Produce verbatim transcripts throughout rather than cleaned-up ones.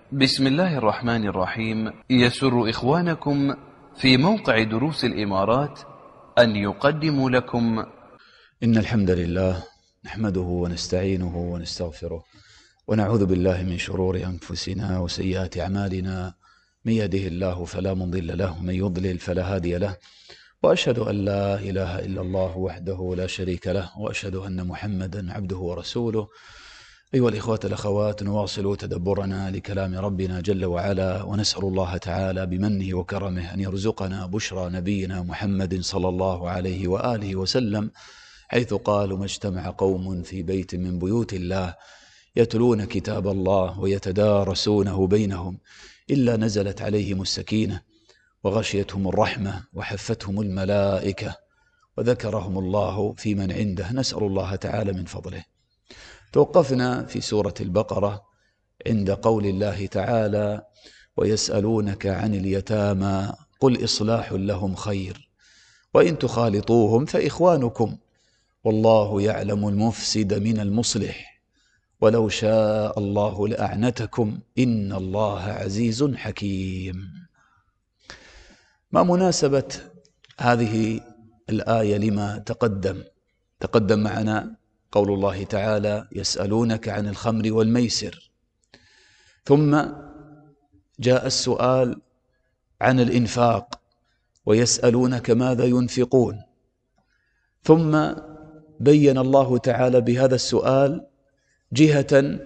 بسم الله الرحمن الرحيم. يسر إخوانكم في موقع دروس الإمارات أن يقدموا لكم إن الحمد لله نحمده ونستعينه ونستغفره ونعوذ بالله من شرور أنفسنا وسيئات أعمالنا، من يهده الله فلا مضل له ومن يضلل فلا هادي له، وأشهد أن لا إله إلا الله وحده لا شريك له، وأشهد أن محمدا عبده ورسوله. أيها الإخوة الأخوات، نواصل تدبرنا لكلام ربنا جل وعلا، ونسأل الله تعالى بمنه وكرمه أن يرزقنا بشرى نبينا محمد صلى الله عليه وآله وسلم، حيث قال: ما اجتمع قوم في بيت من بيوت الله يتلون كتاب الله ويتدارسونه بينهم إلا نزلت عليهم السكينة وغشيتهم الرحمة وحفتهم الملائكة وذكرهم الله في من عنده. نسأل الله تعالى من فضله. توقفنا في سورة البقرة عند قول الله تعالى: ويسألونك عن اليتامى قل إصلاح لهم خير وإن تخالطوهم فإخوانكم والله يعلم المفسد من المصلح ولو شاء الله لأعنتكم إن الله عزيز حكيم. ما مناسبة هذه الآية لما تقدم؟ تقدم معنا قول الله تعالى: يسألونك عن الخمر والميسر، ثم جاء السؤال عن الإنفاق ويسألونك ماذا ينفقون، ثم بين الله تعالى بهذا السؤال جهة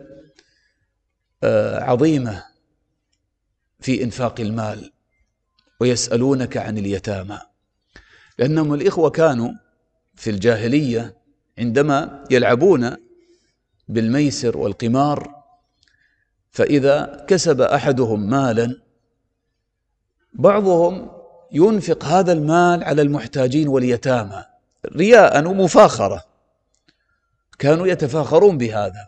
عظيمة في إنفاق المال، ويسألونك عن اليتامى، لأنهم الإخوة كانوا في الجاهلية عندما يلعبون بالميسر والقمار، فإذا كسب أحدهم مالا بعضهم ينفق هذا المال على المحتاجين واليتامى رياء ومفاخرة، كانوا يتفاخرون بهذا.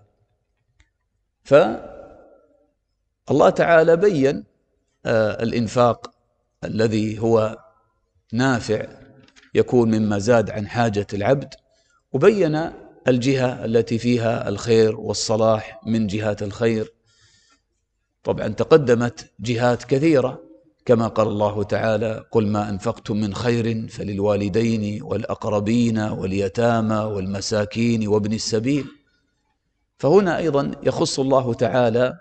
فالله تعالى بين الإنفاق الذي هو نافع يكون مما زاد عن حاجة العبد، وبين الجهة التي فيها الخير والصلاح من جهات الخير. طبعا تقدمت جهات كثيرة كما قال الله تعالى: قل ما أنفقتم من خير فللوالدين والأقربين واليتامى والمساكين وابن السبيل. فهنا أيضا يخص الله تعالى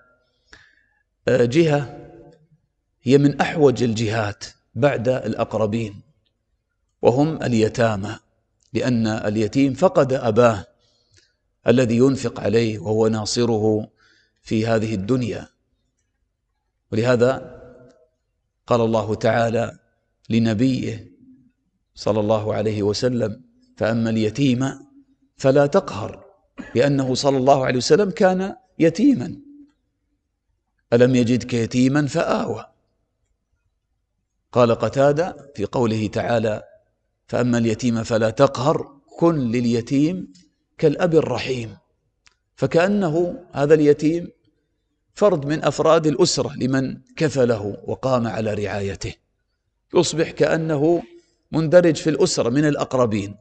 جهة هي من أحوج الجهات بعد الأقربين، وهم اليتامى، لأن اليتيم فقد أباه الذي ينفق عليه وهو ناصره في هذه الدنيا. ولهذا قال الله تعالى لنبيه صلى الله عليه وسلم: فأما اليتيم فلا تقهر، لأنه صلى الله عليه وسلم كان يتيما. ألم يجدك يتيما فآوى. قال قتادة في قوله تعالى: فأما اليتيم فلا تقهر، كن لليتيم كالأب الرحيم، فكأنه هذا اليتيم فرد من أفراد الأسرة لمن كفله وقام على رعايته، يصبح كأنه مندرج في الأسرة من الأقربين.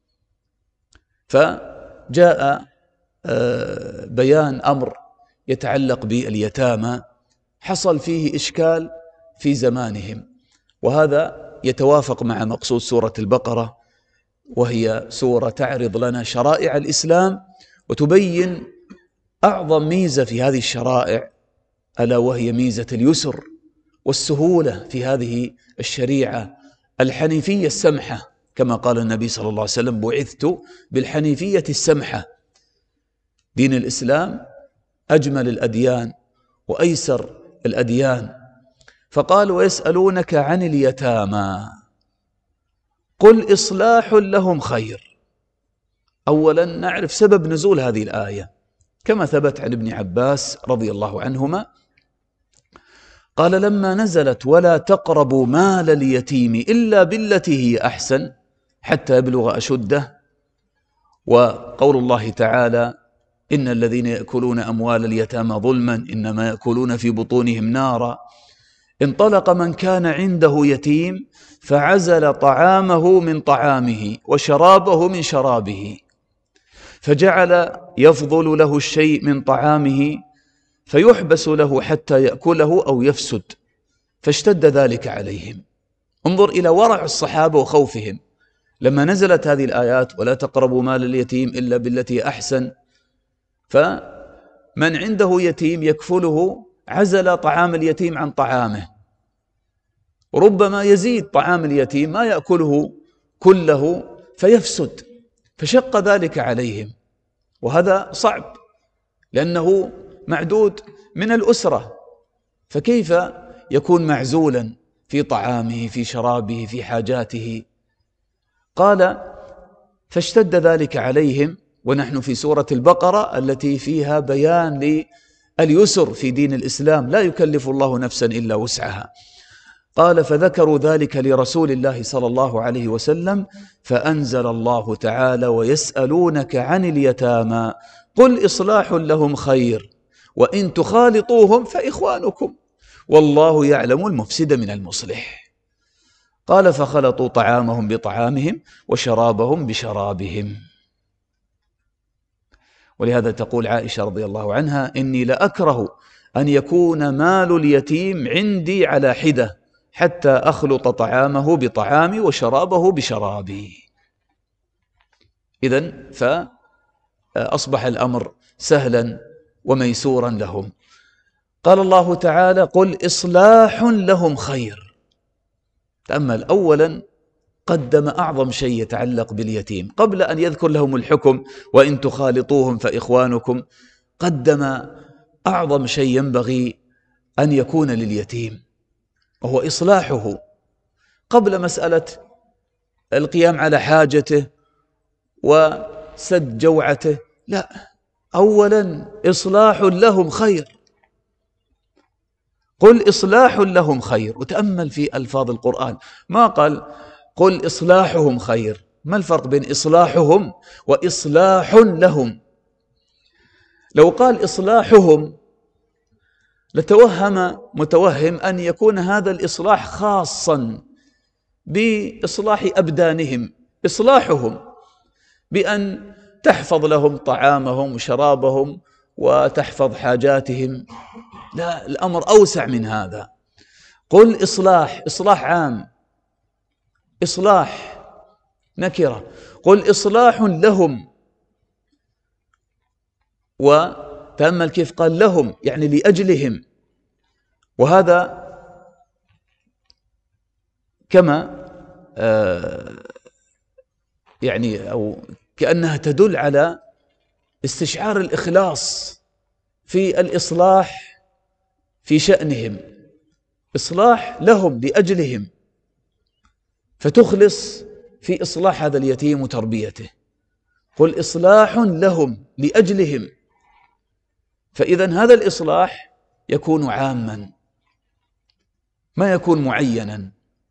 فجاء بيان أمر يتعلق باليتامى حصل فيه إشكال في زمانهم، وهذا يتوافق مع مقصود سورة البقرة، وهي سورة تعرض لنا شرائع الإسلام وتبين أعظم ميزة في هذه الشرائع، ألا وهي ميزة اليسر والسهولة في هذه الشريعة الحنيفية السمحة، كما قال النبي صلى الله عليه وسلم: بعثت بالحنيفية السمحة. دين الإسلام أجمل الأديان وأيسر الأديان. فقال: ويسألونك عن اليتامى قل إصلاح لهم خير. أولا نعرف سبب نزول هذه الآية كما ثبت عن ابن عباس رضي الله عنهما، قال: لما نزلت ولا تقربوا مال اليتيم إلا بالتي هي أحسن حتى يبلغ أشده، وقول الله تعالى: إن الذين يأكلون أموال اليتامى ظلما إنما يأكلون في بطونهم نارا، انطلق من كان عنده يتيم فعزل طعامه من طعامه وشرابه من شرابه، فجعل يفضل له الشيء من طعامه فيحبس له حتى يأكله أو يفسد، فاشتد ذلك عليهم. انظر إلى ورع الصحابة وخوفهم لما نزلت هذه الآيات: ولا تقربوا مال اليتيم إلا بالتي أحسن. فمن عنده يتيم يكفله عزل طعام اليتيم عن طعامه، ربما يزيد طعام اليتيم ما يأكله كله فيفسد، فشق ذلك عليهم. وهذا صعب لأنه معدود من الأسرة، فكيف يكون معزولا في طعامه في شرابه في حاجاته؟ قال: فاشتد ذلك عليهم. ونحن في سورة البقرة التي فيها بيان لليسر في دين الإسلام، لا يكلف الله نفسا إلا وسعها. قال: فذكروا ذلك لرسول الله صلى الله عليه وسلم، فأنزل الله تعالى: ويسألونك عن اليتامى قل إصلاح لهم خير وإن تخالطوهم فإخوانكم والله يعلم المفسد من المصلح. قال: فخلطوا طعامهم بطعامهم وشرابهم بشرابهم. ولهذا تقول عائشة رضي الله عنها: إني لأكره أن يكون مال اليتيم عندي على حدة حتى أخلط طعامه بطعامي وشرابه بشرابي. إذن فأصبح الأمر سهلا وميسورا لهم. قال الله تعالى: قل إصلاح لهم خير. تأمل، أولا قدم أعظم شيء يتعلق باليتيم قبل أن يذكر لهم الحكم وإن تخالطوهم فإخوانكم، قدم أعظم شيء ينبغي أن يكون لليتيم وهو إصلاحه، قبل مسألة القيام على حاجته وسد جوعته، لا، أولا إصلاح لهم خير. قل إصلاح لهم خير. وتأمل في ألفاظ القرآن، ما قال قل إصلاحهم خير. ما الفرق بين إصلاحهم وإصلاح لهم؟ لو قال إصلاحهم لتوهم متوهم أن يكون هذا الإصلاح خاصا بإصلاح أبدانهم، إصلاحهم بأن تحفظ لهم طعامهم وشرابهم وتحفظ حاجاتهم. لا، الأمر أوسع من هذا. قل إصلاح، إصلاح عام، إصلاح نكرة. قل إصلاح لهم. وتأمل كيف قال لهم، يعني لأجلهم. وهذا كما آه يعني أو كأنها تدل على استشعار الإخلاص في الإصلاح في شأنهم، إصلاح لهم لأجلهم، فتخلص في إصلاح هذا اليتيم وتربيته. قل إصلاح لهم لأجلهم، فإذا هذا الإصلاح يكون عاما ما يكون معينا.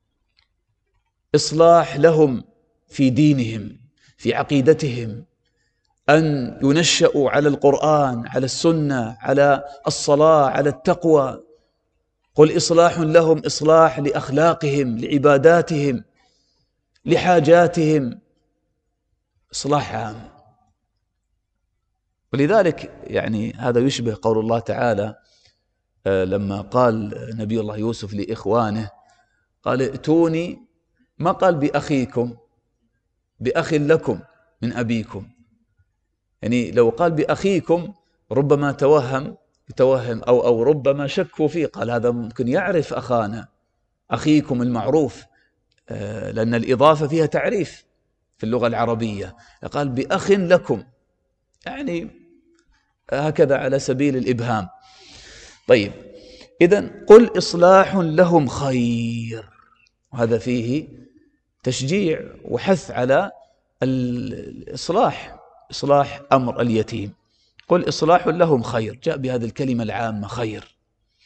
إصلاح لهم في دينهم في عقيدتهم، أن ينشأوا على القرآن على السنة على الصلاة على التقوى. قل إصلاح لهم، إصلاح لأخلاقهم لعباداتهم لحاجاتهم، إصلاح عام. ولذلك يعني هذا يشبه قول الله تعالى لما قال نبي الله يوسف لإخوانه، قال ائتوني، ما قال بأخيكم، بأخ لكم من أبيكم. يعني لو قال بأخيكم ربما توهم يتوهم أو أو ربما شكوا فيه، قال هذا ممكن يعرف أخانا، أخيكم المعروف، لأن الإضافة فيها تعريف في اللغة العربية. قال بأخ لكم، يعني هكذا على سبيل الإبهام. طيب، إذن قل إصلاح لهم خير، وهذا فيه تشجيع وحث على الإصلاح، إصلاح أمر اليتيم. قل إصلاح لهم خير، جاء بهذه الكلمة العامة خير.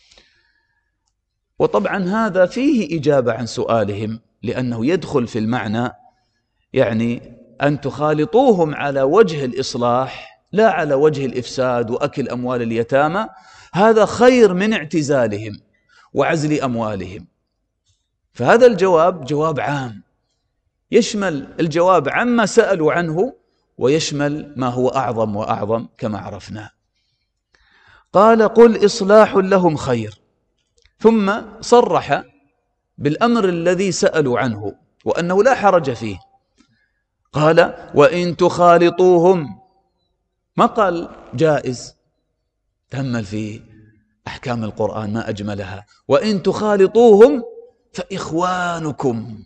وطبعا هذا فيه إجابة عن سؤالهم، لأنه يدخل في المعنى يعني أن تخالطوهم على وجه الإصلاح لا على وجه الإفساد وأكل أموال اليتامى، هذا خير من اعتزالهم وعزل أموالهم. فهذا الجواب جواب عام يشمل الجواب عما سألوا عنه ويشمل ما هو أعظم وأعظم كما عرفنا. قال قل إصلاح لهم خير، ثم صرح بالأمر الذي سألوا عنه وأنه لا حرج فيه. قال وإن تخالطوهم، ما قال جائز. تأمل في أحكام القرآن ما أجملها. وإن تخالطوهم فإخوانكم.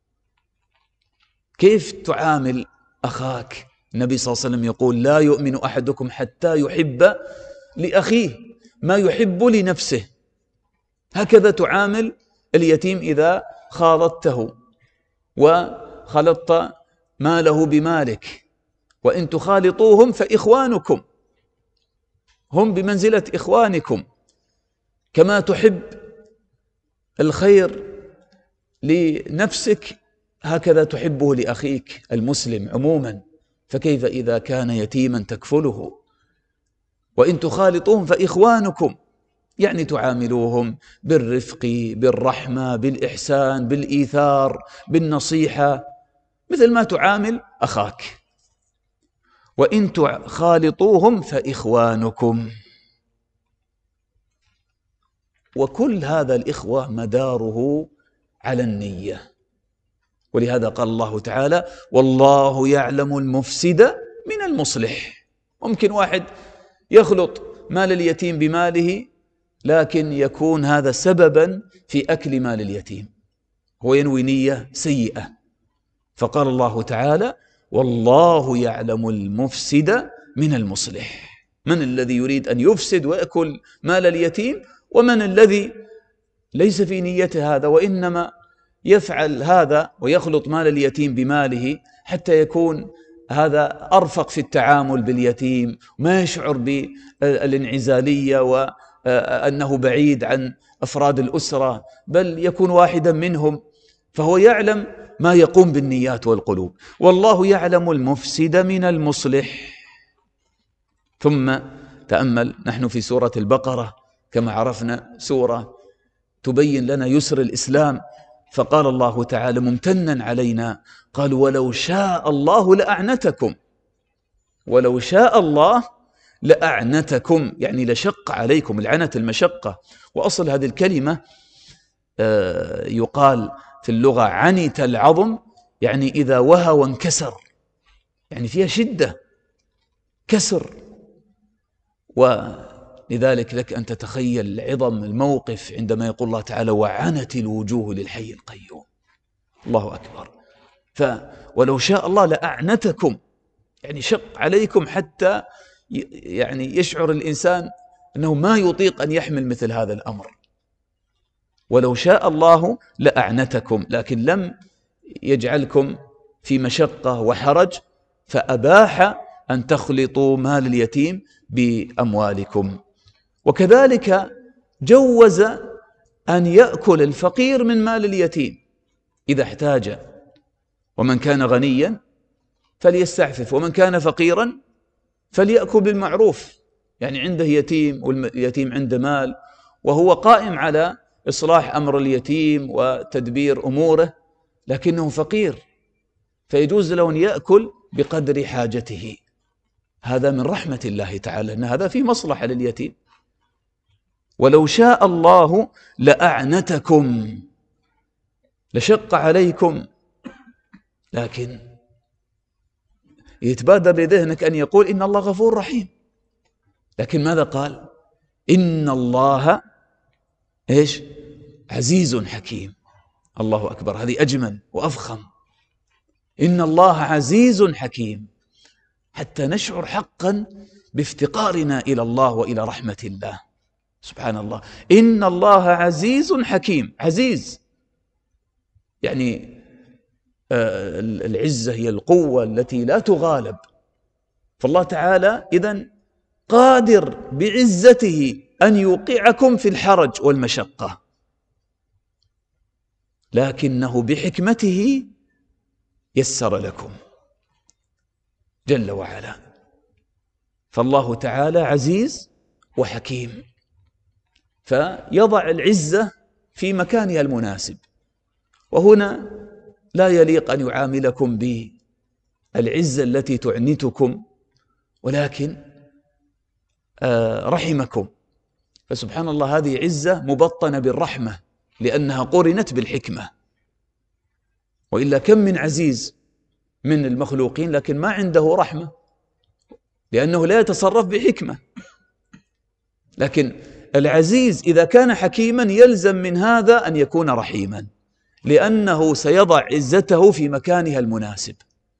كيف تعامل أخاك؟ النبي صلى الله عليه وسلم يقول لا يؤمن أحدكم حتى يحب لأخيه ما يحب لنفسه. هكذا تعامل اليتيم إذا خالطته وخلطت ماله بمالك. وإن تخالطوهم فإخوانكم، هم بمنزلة إخوانكم. كما تحب الخير لنفسك هكذا تحبه لأخيك المسلم عموما، فكيف إذا كان يتيما تكفله؟ وإن تخالطوهم فإخوانكم، يعني تعاملوهم بالرفق، بالرحمة، بالإحسان، بالإيثار، بالنصيحة، مثل ما تعامل أخاك. وإن تخالطوهم فإخوانكم. وكل هذا الإخوة مداره على النية، ولهذا قال الله تعالى والله يعلم المفسد من المصلح. ممكن واحد يخلط مال اليتيم بماله لكن يكون هذا سببا في أكل مال اليتيم، هو ينوي نية سيئة. فقال الله تعالى والله يعلم المفسد من المصلح. من الذي يريد أن يفسد ويأكل مال اليتيم، ومن الذي ليس في نيته هذا وإنما يفعل هذا ويخلط مال اليتيم بماله حتى يكون هذا أرفق في التعامل باليتيم، ما يشعر بالانعزالية وأنه بعيد عن أفراد الأسرة، بل يكون واحدا منهم، فهو يعلم ما يقوم بالنيات والقلوب. والله يعلم المفسد من المصلح. ثم تأمل، نحن في سورة البقرة كما عرفنا سورة تبين لنا يسر الإسلام، فقال الله تعالى ممتنا علينا قال ولو شاء الله لأعنتكم. ولو شاء الله لأعنتكم يعني لشق عليكم. العنت المشقة، وأصل هذه الكلمة يقال في اللغة عنت العظم، يعني إذا وهى وانكسر، يعني فيها شدة كسر. ولذلك لك أن تتخيل عظم الموقف عندما يقول الله تعالى وعنت الوجوه للحي القيوم. الله أكبر. فولو شاء الله لأعنتكم، يعني شق عليكم حتى يعني يشعر الإنسان أنه ما يطيق أن يحمل مثل هذا الأمر. ولو شاء الله لأعنتكم، لكن لم يجعلكم في مشقة وحرج، فأباح أن تخلطوا مال اليتيم بأموالكم. وكذلك جوز أن يأكل الفقير من مال اليتيم إذا احتاج، ومن كان غنيا فليستعفف، ومن كان فقيرا فليأكل بالمعروف. يعني عنده يتيم واليتيم عنده مال وهو قائم على إصلاح أمر اليتيم وتدبير أموره، لكنه فقير، فيجوز له أن يأكل بقدر حاجته. هذا من رحمة الله تعالى، أن هذا فيه مصلحة لليتيم. ولو شاء الله لأعنتكم، لشق عليكم، لكن يتبادر لذهنك أن يقول إن الله غفور رحيم، لكن ماذا قال؟ إن الله إيش؟ عزيز حكيم. الله أكبر، هذه أجمل وأفخم. إن الله عزيز حكيم، حتى نشعر حقا بافتقارنا إلى الله وإلى رحمة الله. سبحان الله، إن الله عزيز حكيم. عزيز يعني العزة هي القوة التي لا تغالب، فالله تعالى إذن قادر بعزته أن يوقعكم في الحرج والمشقة، لكنه بحكمته يسر لكم جل وعلا. فالله تعالى عزيز وحكيم، فيضع العزة في مكانها المناسب. وهنا لا يليق أن يعاملكم بالعزة التي تعنتكم، ولكن رحمكم. فسبحان الله هذه عزة مبطنة بالرحمة لأنها قرنت بالحكمة. وإلا كم من عزيز من المخلوقين لكن ما عنده رحمة لأنه لا يتصرف بحكمة. لكن العزيز إذا كان حكيما يلزم من هذا أن يكون رحيما لأنه سيضع عزته في مكانها المناسب،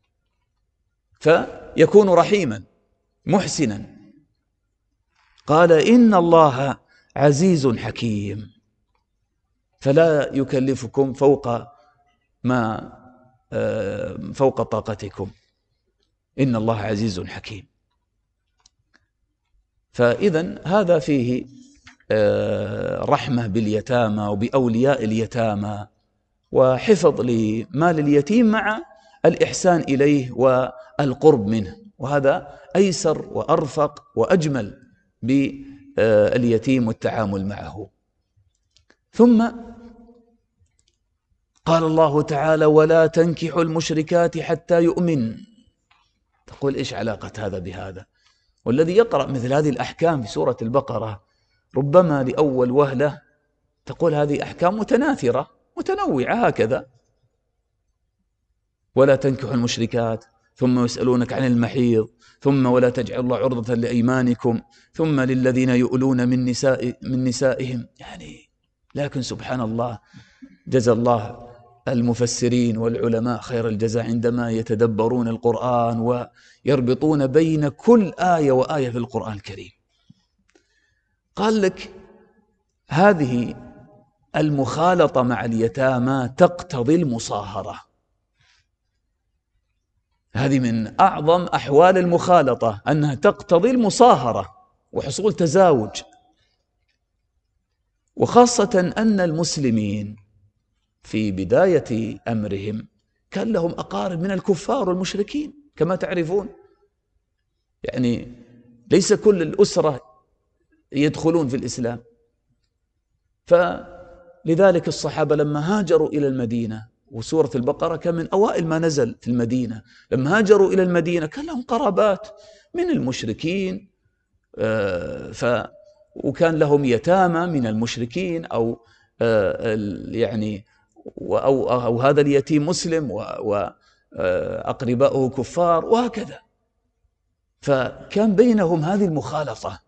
فيكون رحيما محسنا. قال إن الله عزيز حكيم، فلا يكلفكم فوق ما فوق طاقتكم، إن الله عزيز حكيم. فإذن هذا فيه رحمة باليتامى وبأولياء اليتامى وحفظ لمال اليتيم مع الإحسان إليه والقرب منه، وهذا أيسر وأرفق وأجمل باليتيم والتعامل معه. ثم قال الله تعالى ولا تنكحوا المشركات حتى يؤمن. تقول إيش علاقة هذا بهذا؟ والذي يقرأ مثل هذه الأحكام في سورة البقرة ربما لأول وهلة تقول هذه أحكام متناثرة متنوعة هكذا، ولا تنكحوا المشركات، ثم يسألونك عن المحيض، ثم ولا تجعلوا الله عرضة لأيمانكم، ثم للذين يؤلون من نساء من نسائهم. يعني لكن سبحان الله جزى الله المفسرين والعلماء خير الجزاء عندما يتدبرون القرآن ويربطون بين كل آية وآية في القرآن الكريم. قال لك هذه المخالطة مع اليتامى تقتضي المصاهرة، هذه من أعظم أحوال المخالطة أنها تقتضي المصاهرة وحصول تزاوج، وخاصة أن المسلمين في بداية أمرهم كان لهم أقارب من الكفار والمشركين كما تعرفون، يعني ليس كل الأسرة يدخلون في الإسلام. فلذلك الصحابة لما هاجروا إلى المدينة، وسورة البقرة كان من أوائل ما نزل في المدينة، لما هاجروا إلى المدينة كان لهم قرابات من المشركين، ف وكان لهم يتامى من المشركين أو يعني أو, أو هذا اليتيم مسلم وأقرباؤه كفار وهكذا، فكان بينهم هذه المخالطة.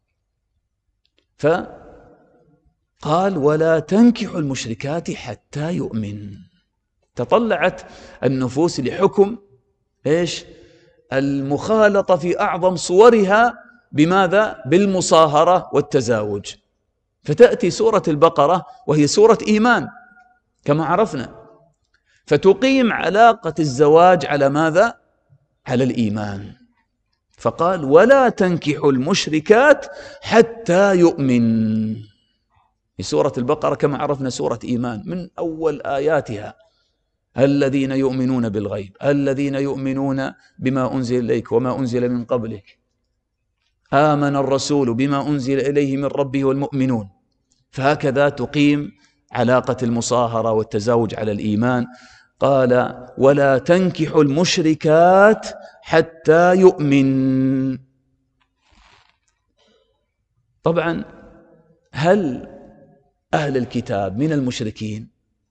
فقال ولا تنكحوا المشركات حتى يؤمن. تطلعت النفوس لحكم إيش؟ المخالطة في أعظم صورها بماذا؟ بالمصاهرة والتزاوج. فتأتي سورة البقرة وهي سورة إيمان كما عرفنا، فتقيم علاقة الزواج على ماذا؟ على الإيمان. فقال ولا تنكحوا المشركات حتى يؤمن. في سورة البقرة كما عرفنا سورة إيمان من أول آياتها الذين يؤمنون بالغيب، الذين يؤمنون بما أنزل إليك وما أنزل من قبلك، آمن الرسول بما أنزل إليه من ربه والمؤمنون. فهكذا تقيم علاقة المصاهرة والتزاوج على الإيمان. قال ولا تنكحوا المشركات حتى يؤمن. طبعا هل أهل الكتاب من المشركين؟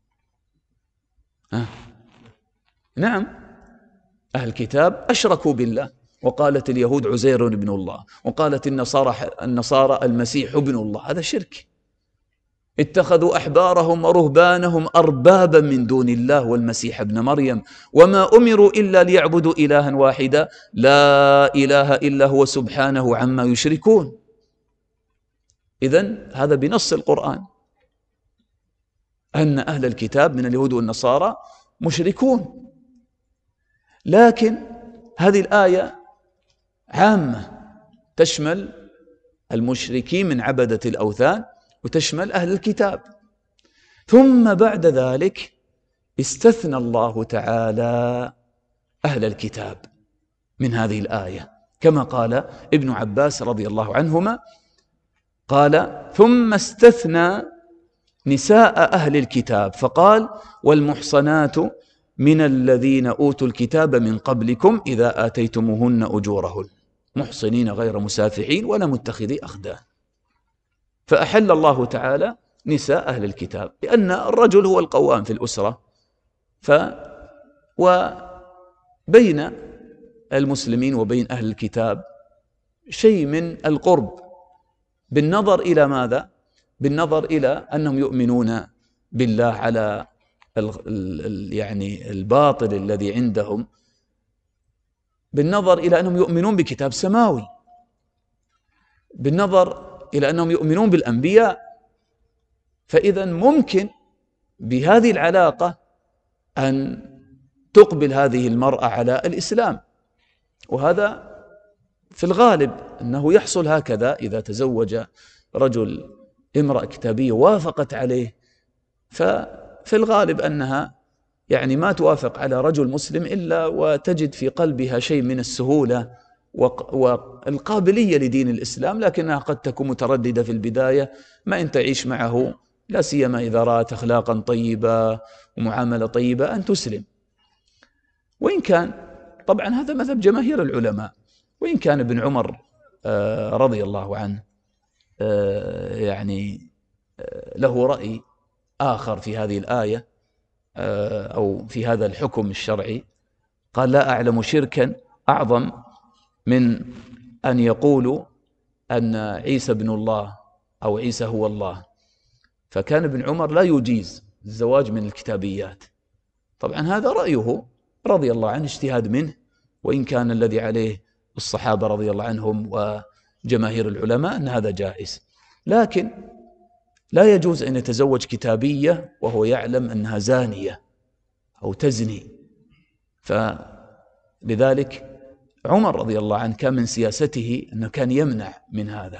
أه؟ نعم، أهل الكتاب أشركوا بالله، وقالت اليهود عزير ابن الله، وقالت النصارى النصارى المسيح ابن الله. هذا شرك. اتخذوا أحبارهم ورهبانهم أربابا من دون الله والمسيح ابن مريم وما أمروا إلا ليعبدوا إلها واحدا لا إله إلا هو سبحانه عما يشركون. إذن هذا بنص القرآن أن أهل الكتاب من اليهود والنصارى مشركون. لكن هذه الآية عامة تشمل المشركين من عبدة الأوثان وتشمل أهل الكتاب. ثم بعد ذلك استثنى الله تعالى أهل الكتاب من هذه الآية كما قال ابن عباس رضي الله عنهما، قال ثم استثنى نساء أهل الكتاب فقال والمحصنات من الذين أوتوا الكتاب من قبلكم إذا آتيتموهن أجورهن. محصنين غير مسافحين ولا متخذي أخدان. فأحل الله تعالى نساء أهل الكتاب لأن الرجل هو القوام في الأسرة، ف وبين المسلمين وبين أهل الكتاب شيء من القرب بالنظر إلى ماذا؟ بالنظر إلى أنهم يؤمنون بالله على ال ال يعني الباطل الذي عندهم، بالنظر إلى أنهم يؤمنون بكتاب سماوي، بالنظر إلى أنهم يؤمنون بالأنبياء. فإذا ممكن بهذه العلاقة أن تقبل هذه المرأة على الإسلام، وهذا في الغالب أنه يحصل هكذا إذا تزوج رجل امرأة كتابية وافقت عليه، ففي الغالب أنها يعني ما توافق على رجل مسلم إلا وتجد في قلبها شيء من السهولة والقابلية لدين الإسلام، لكنها قد تكون مترددة في البداية، ما إن تعيش معه لا سيما إذا رأت أخلاقا طيبة ومعاملة طيبة أن تسلم. وإن كان طبعا هذا مذهب جماهير العلماء، وإن كان ابن عمر رضي الله عنه يعني له رأي آخر في هذه الآية أو في هذا الحكم الشرعي، قال: لا أعلم شركا أعظم من أن يقولوا أن عيسى ابن الله أو عيسى هو الله. فكان ابن عمر لا يجيز الزواج من الكتابيات. طبعا هذا رأيه رضي الله عنه، اجتهاد منه، وإن كان الذي عليه الصحابة رضي الله عنهم وجماهير العلماء أن هذا جائز، لكن لا يجوز أن يتزوج كتابية وهو يعلم أنها زانية أو تزني. فلذلك عمر رضي الله عنه كان من سياسته أنه كان يمنع من هذا.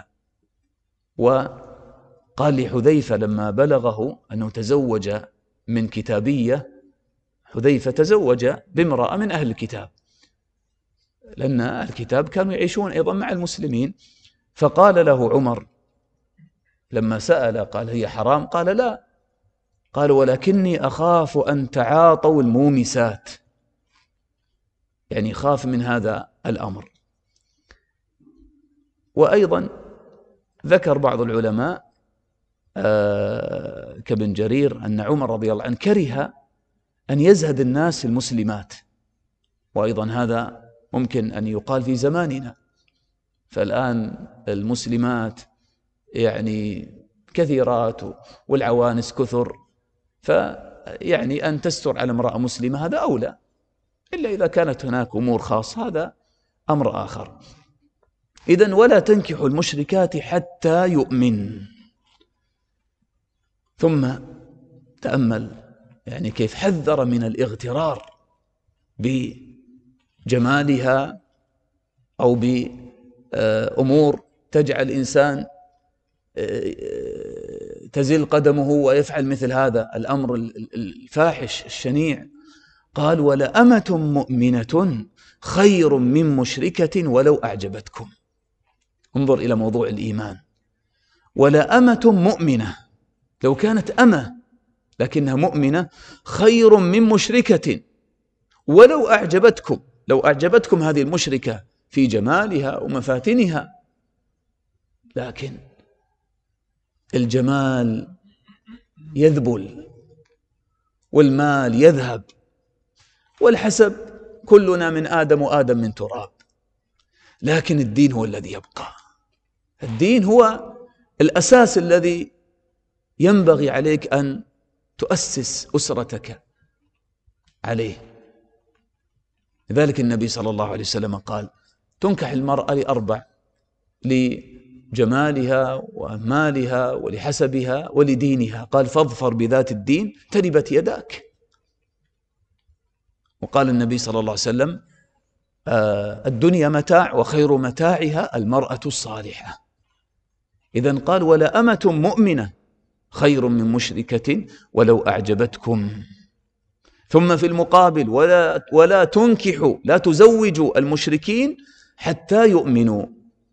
وقال لحذيفة لما بلغه أنه تزوج من كتابية، حذيفة تزوج بامرأة من أهل الكتاب، لأن أهل الكتاب كانوا يعيشون أيضا مع المسلمين. فقال له عمر لما سأل قال: هي حرام؟ قال: لا. قال: ولكني أخاف أن تعاطوا المومسات، يعني خاف من هذا الأمر. وأيضا ذكر بعض العلماء آه كابن جرير أن عمر رضي الله عنه كره أن يزهد الناس المسلمات، وأيضا هذا ممكن أن يقال في زماننا. فالآن المسلمات يعني كثيرات والعوانس كثر، فيعني أن تستر على امرأة مسلمة هذا أولى، إلا إذا كانت هناك أمور خاصة هذا أمر آخر. إذن ولا تنكحوا المشركات حتى يؤمن. ثم تأمل يعني كيف حذر من الاغترار بجمالها أو بأمور تجعل الإنسان تزل قدمه ويفعل مثل هذا الأمر الفاحش الشنيع. قال: ولأمة مؤمنة خير من مشركة ولو أعجبتكم. انظر إلى موضوع الإيمان. ولأمة مؤمنة، لو كانت أمة لكنها مؤمنة، خير من مشركة ولو أعجبتكم. لو أعجبتكم هذه المشركة في جمالها ومفاتنها، لكن الجمال يذبل والمال يذهب والحسب، كلنا من آدم وآدم من تراب، لكن الدين هو الذي يبقى. الدين هو الأساس الذي ينبغي عليك أن تؤسس أسرتك عليه. لذلك النبي صلى الله عليه وسلم قال: تنكح المرأة لأربع: لجمالها ومالها ولحسبها ولدينها. قال: فاظفر بذات الدين تربت يداك. وقال النبي صلى الله عليه وسلم: آه الدنيا متاع وخير متاعها المرأة الصالحة. إذن قال: ولا أمة مؤمنة خير من مشركة ولو أعجبتكم. ثم في المقابل: ولا, ولا تنكحوا، لا تزوجوا المشركين حتى يؤمنوا.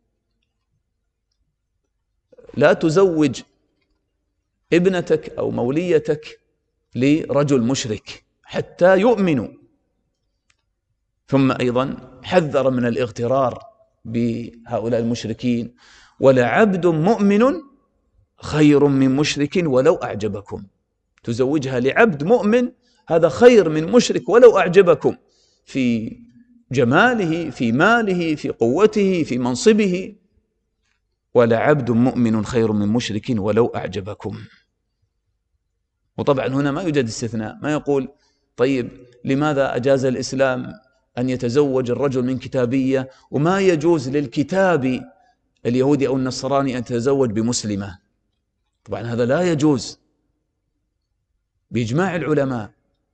لا تزوج ابنتك أو موليتك لرجل مشرك حتى يؤمنوا. ثم أيضا حذر من الاغترار بهؤلاء المشركين: ولعبد مؤمن خير من مشرك ولو أعجبكم. تزوجها لعبد مؤمن، هذا خير من مشرك ولو أعجبكم في جماله، في ماله، في قوته، في منصبه. ولعبد مؤمن خير من مشرك ولو أعجبكم. وطبعا هنا ما يوجد استثناء، ما يقول طيب لماذا أجاز الإسلام أن يتزوج الرجل من كتابية وما يجوز للكتابي اليهودي أو النصراني أن يتزوج بمسلمة؟ طبعا هذا لا يجوز بإجماع العلماء.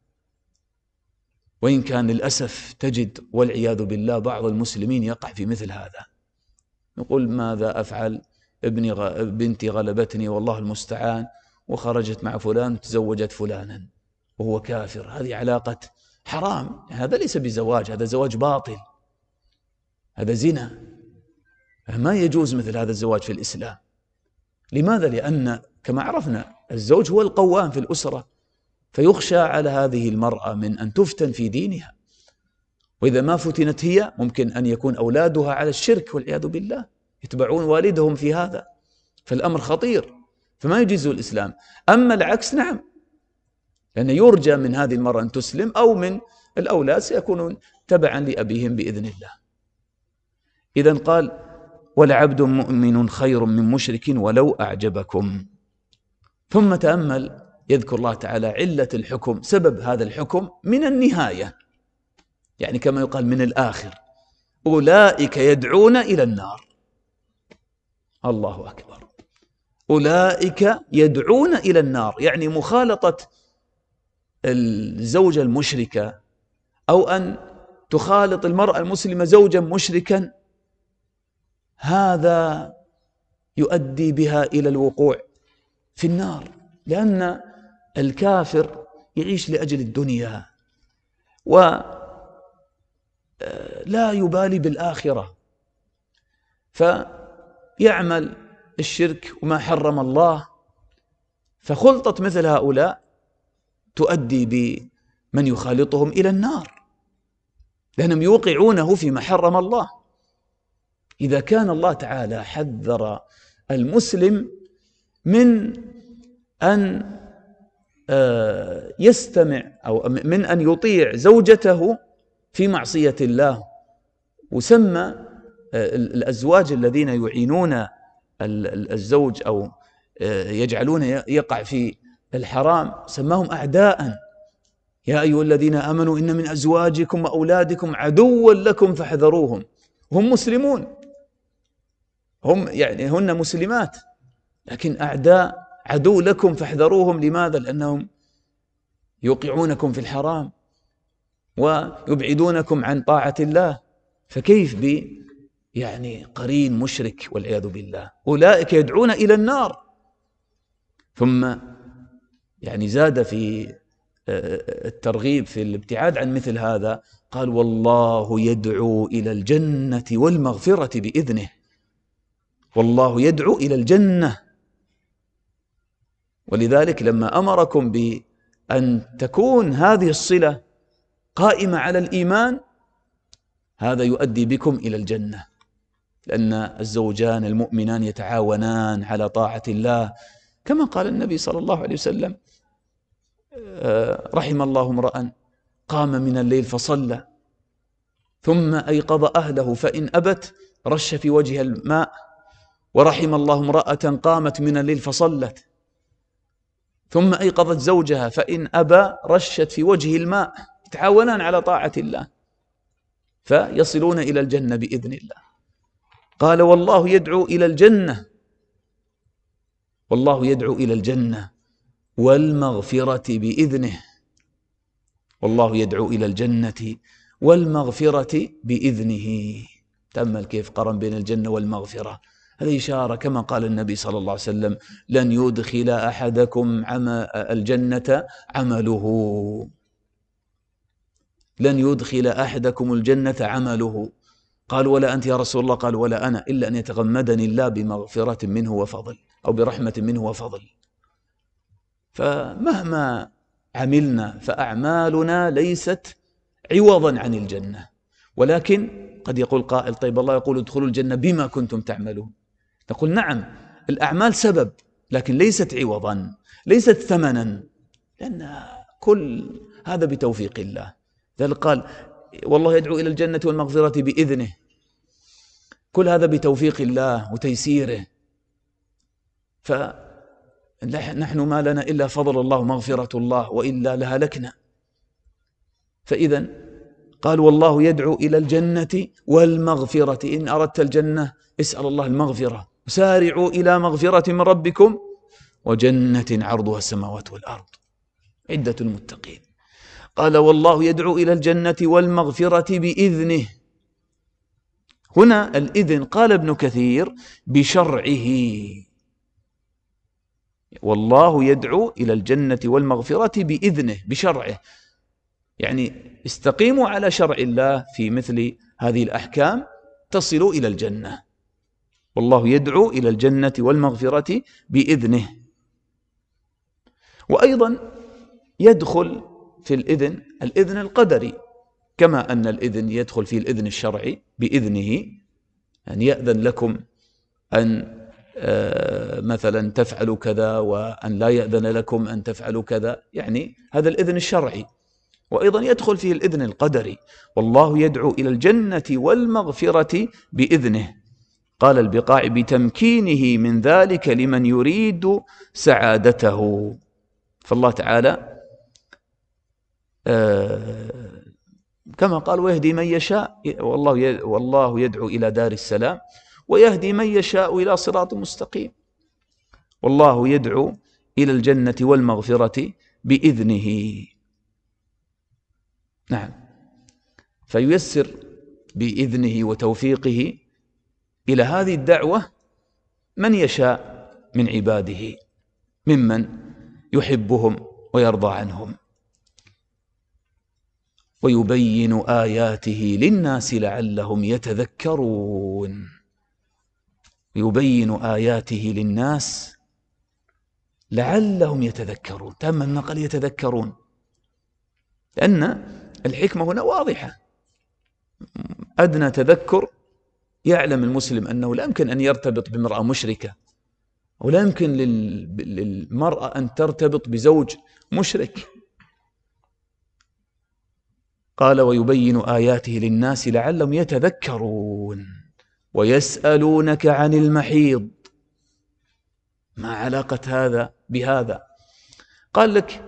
وإن كان للأسف تجد والعياذ بالله بعض المسلمين يقع في مثل هذا، يقول ماذا أفعل، ابني غ... بنتي غلبتني والله المستعان وخرجت مع فلان وتزوجت فلانا وهو كافر، هذه علاقة حرام، هذا ليس بزواج، هذا زواج باطل، هذا زنا، ما يجوز مثل هذا الزواج في الإسلام. لماذا؟ لأن كما عرفنا الزوج هو القوام في الأسرة، فيخشى على هذه المرأة من أن تفتن في دينها، وإذا ما فتنت هي ممكن أن يكون أولادها على الشرك والعياذ بالله، يتبعون والدهم في هذا، فالأمر خطير، فما يجوز الإسلام. أما العكس نعم، لأن يرجى من هذه المرأة أن تسلم، أو من الأولاد سيكونون تبعا لأبيهم بإذن الله. إذن قال: ولعبد مؤمن خير من مشرك ولو أعجبكم. ثم تأمل، يذكر الله تعالى علة الحكم، سبب هذا الحكم من النهاية، يعني كما يقال من الآخر: أولئك يدعون إلى النار. الله أكبر، أولئك يدعون إلى النار، يعني مخالطة الزوجة المشركة أو أن تخالط المرأة المسلمة زوجا مشركا، هذا يؤدي بها إلى الوقوع في النار، لأن الكافر يعيش لأجل الدنيا ولا يبالي بالآخرة، فيعمل الشرك وما حرم الله، فخلطة مثل هؤلاء تؤدي بمن يخالطهم إلى النار، لأنهم يوقعونه فيما حرم الله. إذا كان الله تعالى حذر المسلم من أن يستمع أو من أن يطيع زوجته في معصية الله، وسمى الأزواج الذين يعينون الزوج أو يجعلون يقع في الحرام سماهم أعداء: يا أيها الذين آمنوا إن من أزواجكم وأولادكم عدوا لكم فاحذروهم. هم مسلمون، هم يعني هن مسلمات، لكن أعداء، عدو لكم فاحذروهم. لماذا؟ لأنهم يوقعونكم في الحرام ويبعدونكم عن طاعة الله، فكيف ب يعني قرين مشرك والعياذ بالله؟ أولئك يدعون إلى النار. ثم يعني زاد في الترغيب في الابتعاد عن مثل هذا، قال: والله يدعو إلى الجنة والمغفرة بإذنه. والله يدعو إلى الجنة، ولذلك لما أمركم بأن تكون هذه الصلة قائمة على الإيمان، هذا يؤدي بكم إلى الجنة، لأن الزوجان المؤمنان يتعاونان على طاعة الله، كما قال النبي صلى الله عليه وسلم: رحم الله امرأ قام من الليل فصلى ثم أيقظ أهله فإن أبت رش في وجهها الماء، ورحم الله امرأة قامت من الليل فصلت ثم أيقظت زوجها فإن أبى رشت في وجهه الماء. يتعاونان على طاعة الله فيصلون إلى الجنة بإذن الله. قال: والله يدعو إلى الجنة، والله يدعو إلى الجنة والمغفرة بإذنه. والله يدعو إلى الجنة والمغفرة بإذنه. تأمل كيف قرن بين الجنة والمغفرة، هذه إشارة كما قال النبي صلى الله عليه وسلم: لن يدخل أحدكم الجنة عمله، لن يدخل أحدكم الجنة عمله. قال: ولا أنت يا رسول الله؟ قال: ولا أنا، إلا أن يتغمدني الله بمغفرة منه وفضل، أو برحمة منه وفضل. فمهما عملنا فأعمالنا ليست عوضا عن الجنة، ولكن قد يقول قائل: طيب الله يقول ادخلوا الجنة بما كنتم تعملون. نقول: نعم، الأعمال سبب، لكن ليست عوضا، ليست ثمنا، لأن كل هذا بتوفيق الله. ذلك قال: والله يدعو إلى الجنة والمغفرة بإذنه. كل هذا بتوفيق الله وتيسيره. فنحن ما لنا إلا فضل الله ومغفرة الله، وإلا لهلكنا. فإذا قال: والله يدعو إلى الجنة والمغفرة. إن أردت الجنة اسأل الله المغفرة، سارعوا إلى مغفرة من ربكم وجنة عرضها السماوات والأرض عدة المتقين. قال: والله يدعو إلى الجنة والمغفرة بإذنه. هنا الإذن قال ابن كثير بشرعه. والله يدعو إلى الجنة والمغفرة بإذنه، بشرعه، يعني استقيموا على شرع الله في مثل هذه الأحكام تصلوا إلى الجنة. والله يدعو إلى الجنة والمغفرة بإذنه. وأيضا يدخل في الإذن الإذن القدري، كما أن الإذن يدخل في الإذن الشرعي بإذنه، أن يأذن لكم أن مثلا تفعلوا كذا، وأن لا يأذن لكم أن تفعلوا كذا، يعني هذا الإذن الشرعي. وأيضا يدخل فيه الإذن القدري: والله يدعو إلى الجنة والمغفرة بإذنه. قال البقاع: بتمكينه من ذلك لمن يريد سعادته. فالله تعالى آه كما قال: ويهدي من يشاء، والله والله يدعو إلى دار السلام ويهدي من يشاء إلى صراط مستقيم. والله يدعو إلى الجنة والمغفرة بإذنه. نعم، فييسر بإذنه وتوفيقه إلى هذه الدعوة من يشاء من عباده ممن يحبهم ويرضى عنهم. ويبين آياته للناس لعلهم يتذكرون. يبين آياته للناس لعلهم يتذكرون. تم النقل يتذكرون، لأن الحكمة هنا واضحة. أدنى تذكر يعلم المسلم أنه لا يمكن أن يرتبط بامرأة مشركة، ولا يمكن للمرأة أن ترتبط بزوج مشرك. قال: ويبين آياته للناس لعلهم يتذكرون. ويسألونك عن المحيض. ما علاقة هذا بهذا؟ قال لك: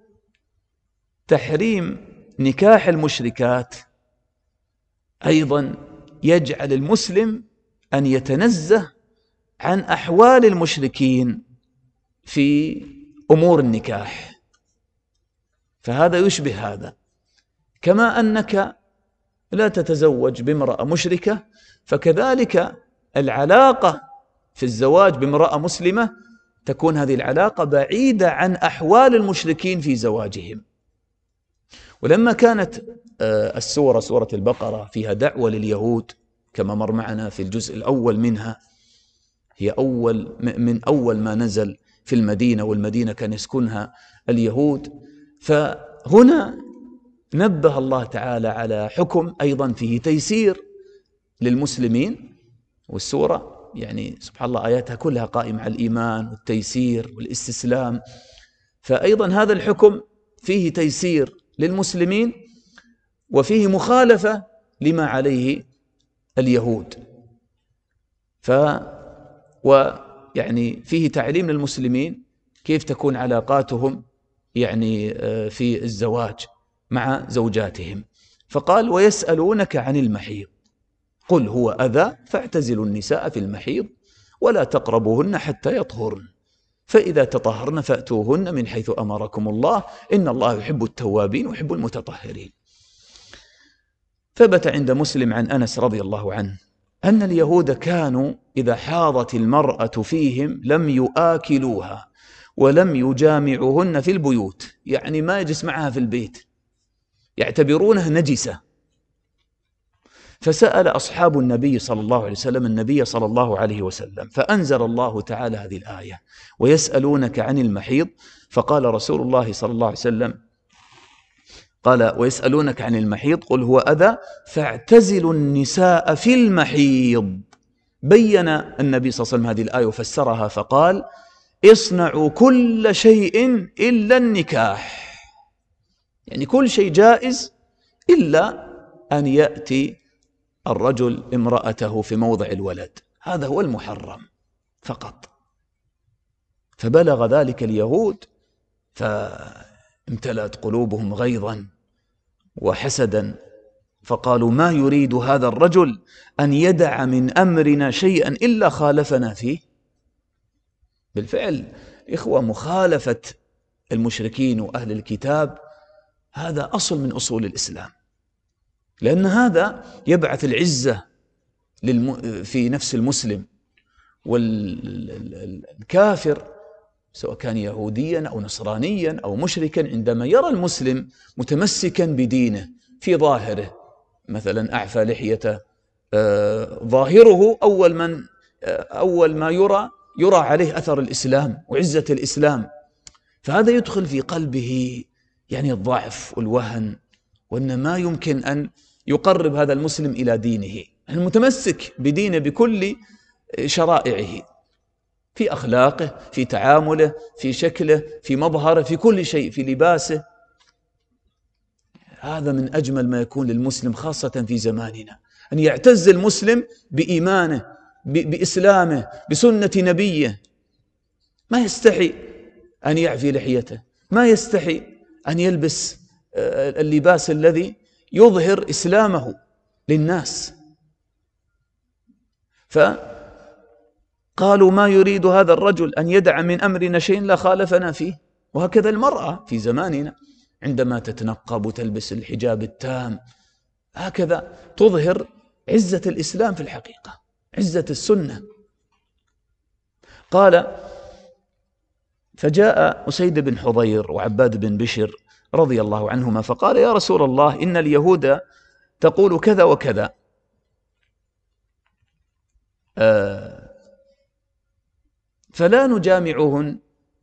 تحريم نكاح المشركات أيضا يجعل المسلم أن يتنزه عن أحوال المشركين في أمور النكاح، فهذا يشبه هذا. كما أنك لا تتزوج بامرأة مشركة، فكذلك العلاقة في الزواج بامرأة مسلمة تكون هذه العلاقة بعيدة عن أحوال المشركين في زواجهم. ولما كانت السورة سورة البقرة فيها دعوة لليهود كما مر معنا في الجزء الأول منها، هي أول من أول ما نزل في المدينة، والمدينة كان يسكنها اليهود، فهنا نبه الله تعالى على حكم أيضا فيه تيسير للمسلمين. والسورة يعني سبحان الله آياتها كلها قائمة على الإيمان والتيسير والاستسلام، فأيضا هذا الحكم فيه تيسير للمسلمين وفيه مخالفة لما عليه اليهود. ف ويعني فيه تعليم للمسلمين كيف تكون علاقاتهم يعني في الزواج مع زوجاتهم. فقال: ويسألونك عن المحيض قل هو أذى فاعتزلوا النساء في المحيض ولا تقربوهن حتى يطهرن فإذا تطهرن فأتوهن من حيث أمركم الله إن الله يحب التوابين ويحب المتطهرين. ثبت عند مسلم عن أنس رضي الله عنه أن اليهود كانوا إذا حاضت المرأة فيهم لم يآكلوها ولم يجامعوهن في البيوت، يعني ما يجلس معها في البيت، يعتبرونها نجسة. فسأل أصحاب النبي صلى الله عليه وسلم النبي صلى الله عليه وسلم فأنزل الله تعالى هذه الآية: ويسألونك عن المحيض، فقال رسول الله صلى الله عليه وسلم: قال ويسألونك عن المحيض قل هو أذى فاعتزلوا النساء في المحيض. بين النبي صلى الله عليه وسلم هذه الآية وفسرها فقال اصنعوا كل شيء إلا النكاح، يعني كل شيء جائز إلا أن يأتي الرجل امرأته في موضع الولد، هذا هو المحرم فقط. فبلغ ذلك اليهود فامتلأت قلوبهم غيظا وحسدا، فقالوا ما يريد هذا الرجل أن يدع من أمرنا شيئا إلا خالفنا فيه. بالفعل إخوة، مخالفة المشركين وأهل الكتاب هذا أصل من أصول الإسلام، لأن هذا يبعث العزة في نفس المسلم. والكافر سواء كان يهوديا أو نصرانيا أو مشركا عندما يرى المسلم متمسكا بدينه في ظاهره، مثلا أعفى لحيته، ظاهره أول من أول ما يرى يرى عليه أثر الإسلام وعزة الإسلام، فهذا يدخل في قلبه يعني الضعف والوهن، وأن ما يمكن أن يقرب هذا المسلم إلى دينه. المتمسك بدينه بكل شرائعه، في أخلاقه، في تعامله، في شكله، في مظهره، في كل شيء، في لباسه. هذا من أجمل ما يكون للمسلم خاصة في زماننا، أن يعتز المسلم بإيمانه، بإسلامه، بسنة نبيه. ما يستحي أن يعفي لحيته، ما يستحي أن يلبس اللباس الذي يظهر إسلامه للناس. فقالوا ما يريد هذا الرجل أن يدع من أمرنا شيء لا خالفنا فيه. وهكذا المرأة في زماننا عندما تتنقب وتلبس الحجاب التام، هكذا تظهر عزة الإسلام في الحقيقة، عزة السنة. قال فجاء أسيد بن حضير وعباد بن بشر رضي الله عنهما فقال يا رسول الله إن اليهود تقول كذا وكذا، آه فلا نجامعهن.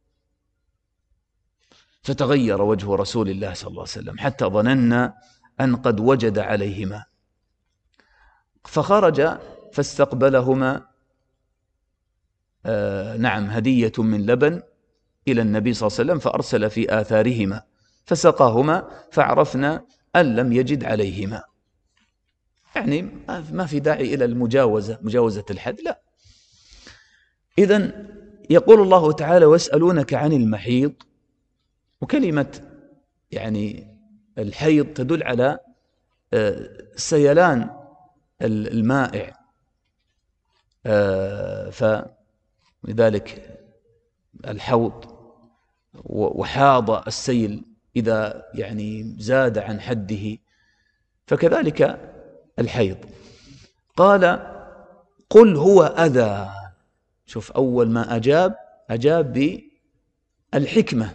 فتغير وجه رسول الله صلى الله عليه وسلم حتى ظننا أن قد وجد عليهما، فخرج فاستقبلهما آه نعم هدية من لبن إلى النبي صلى الله عليه وسلم، فأرسل في آثارهما فسقاهما فعرفنا أن لم يجد عليهما. يعني ما في داعي إلى المجاوزة، مجاوزة الحد، لا. إذن يقول الله تعالى ويسألونك عن المحيض، وكلمة يعني الحيض تدل على سيلان المائع، فلذلك الحوض وحاض السيل إذا يعني زاد عن حده، فكذلك الحيض. قال قل هو أذى. شوف، أول ما أجاب أجاب بالحكمة.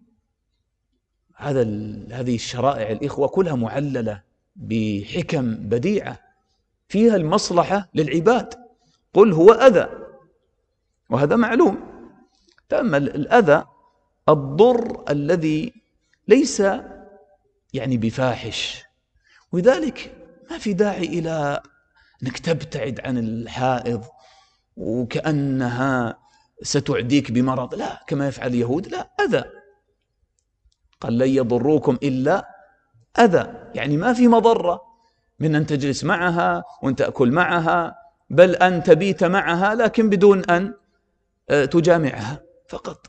هذا هذه الشرائع الإخوة كلها معللة بحكم بديعة فيها المصلحة للعباد. قل هو أذى، وهذا معلوم. تأمل الأذى الضر الذي ليس يعني بفاحش، ولذلك ما في داعي إلى أنك تبتعد عن الحائض وكأنها ستعديك بمرض، لا، كما يفعل اليهود، لا، أذى. قال لن يضروكم إلا أذى، يعني ما في مضرة من أن تجلس معها وأن تأكل معها، بل أن تبيت معها لكن بدون أن تجامعها فقط.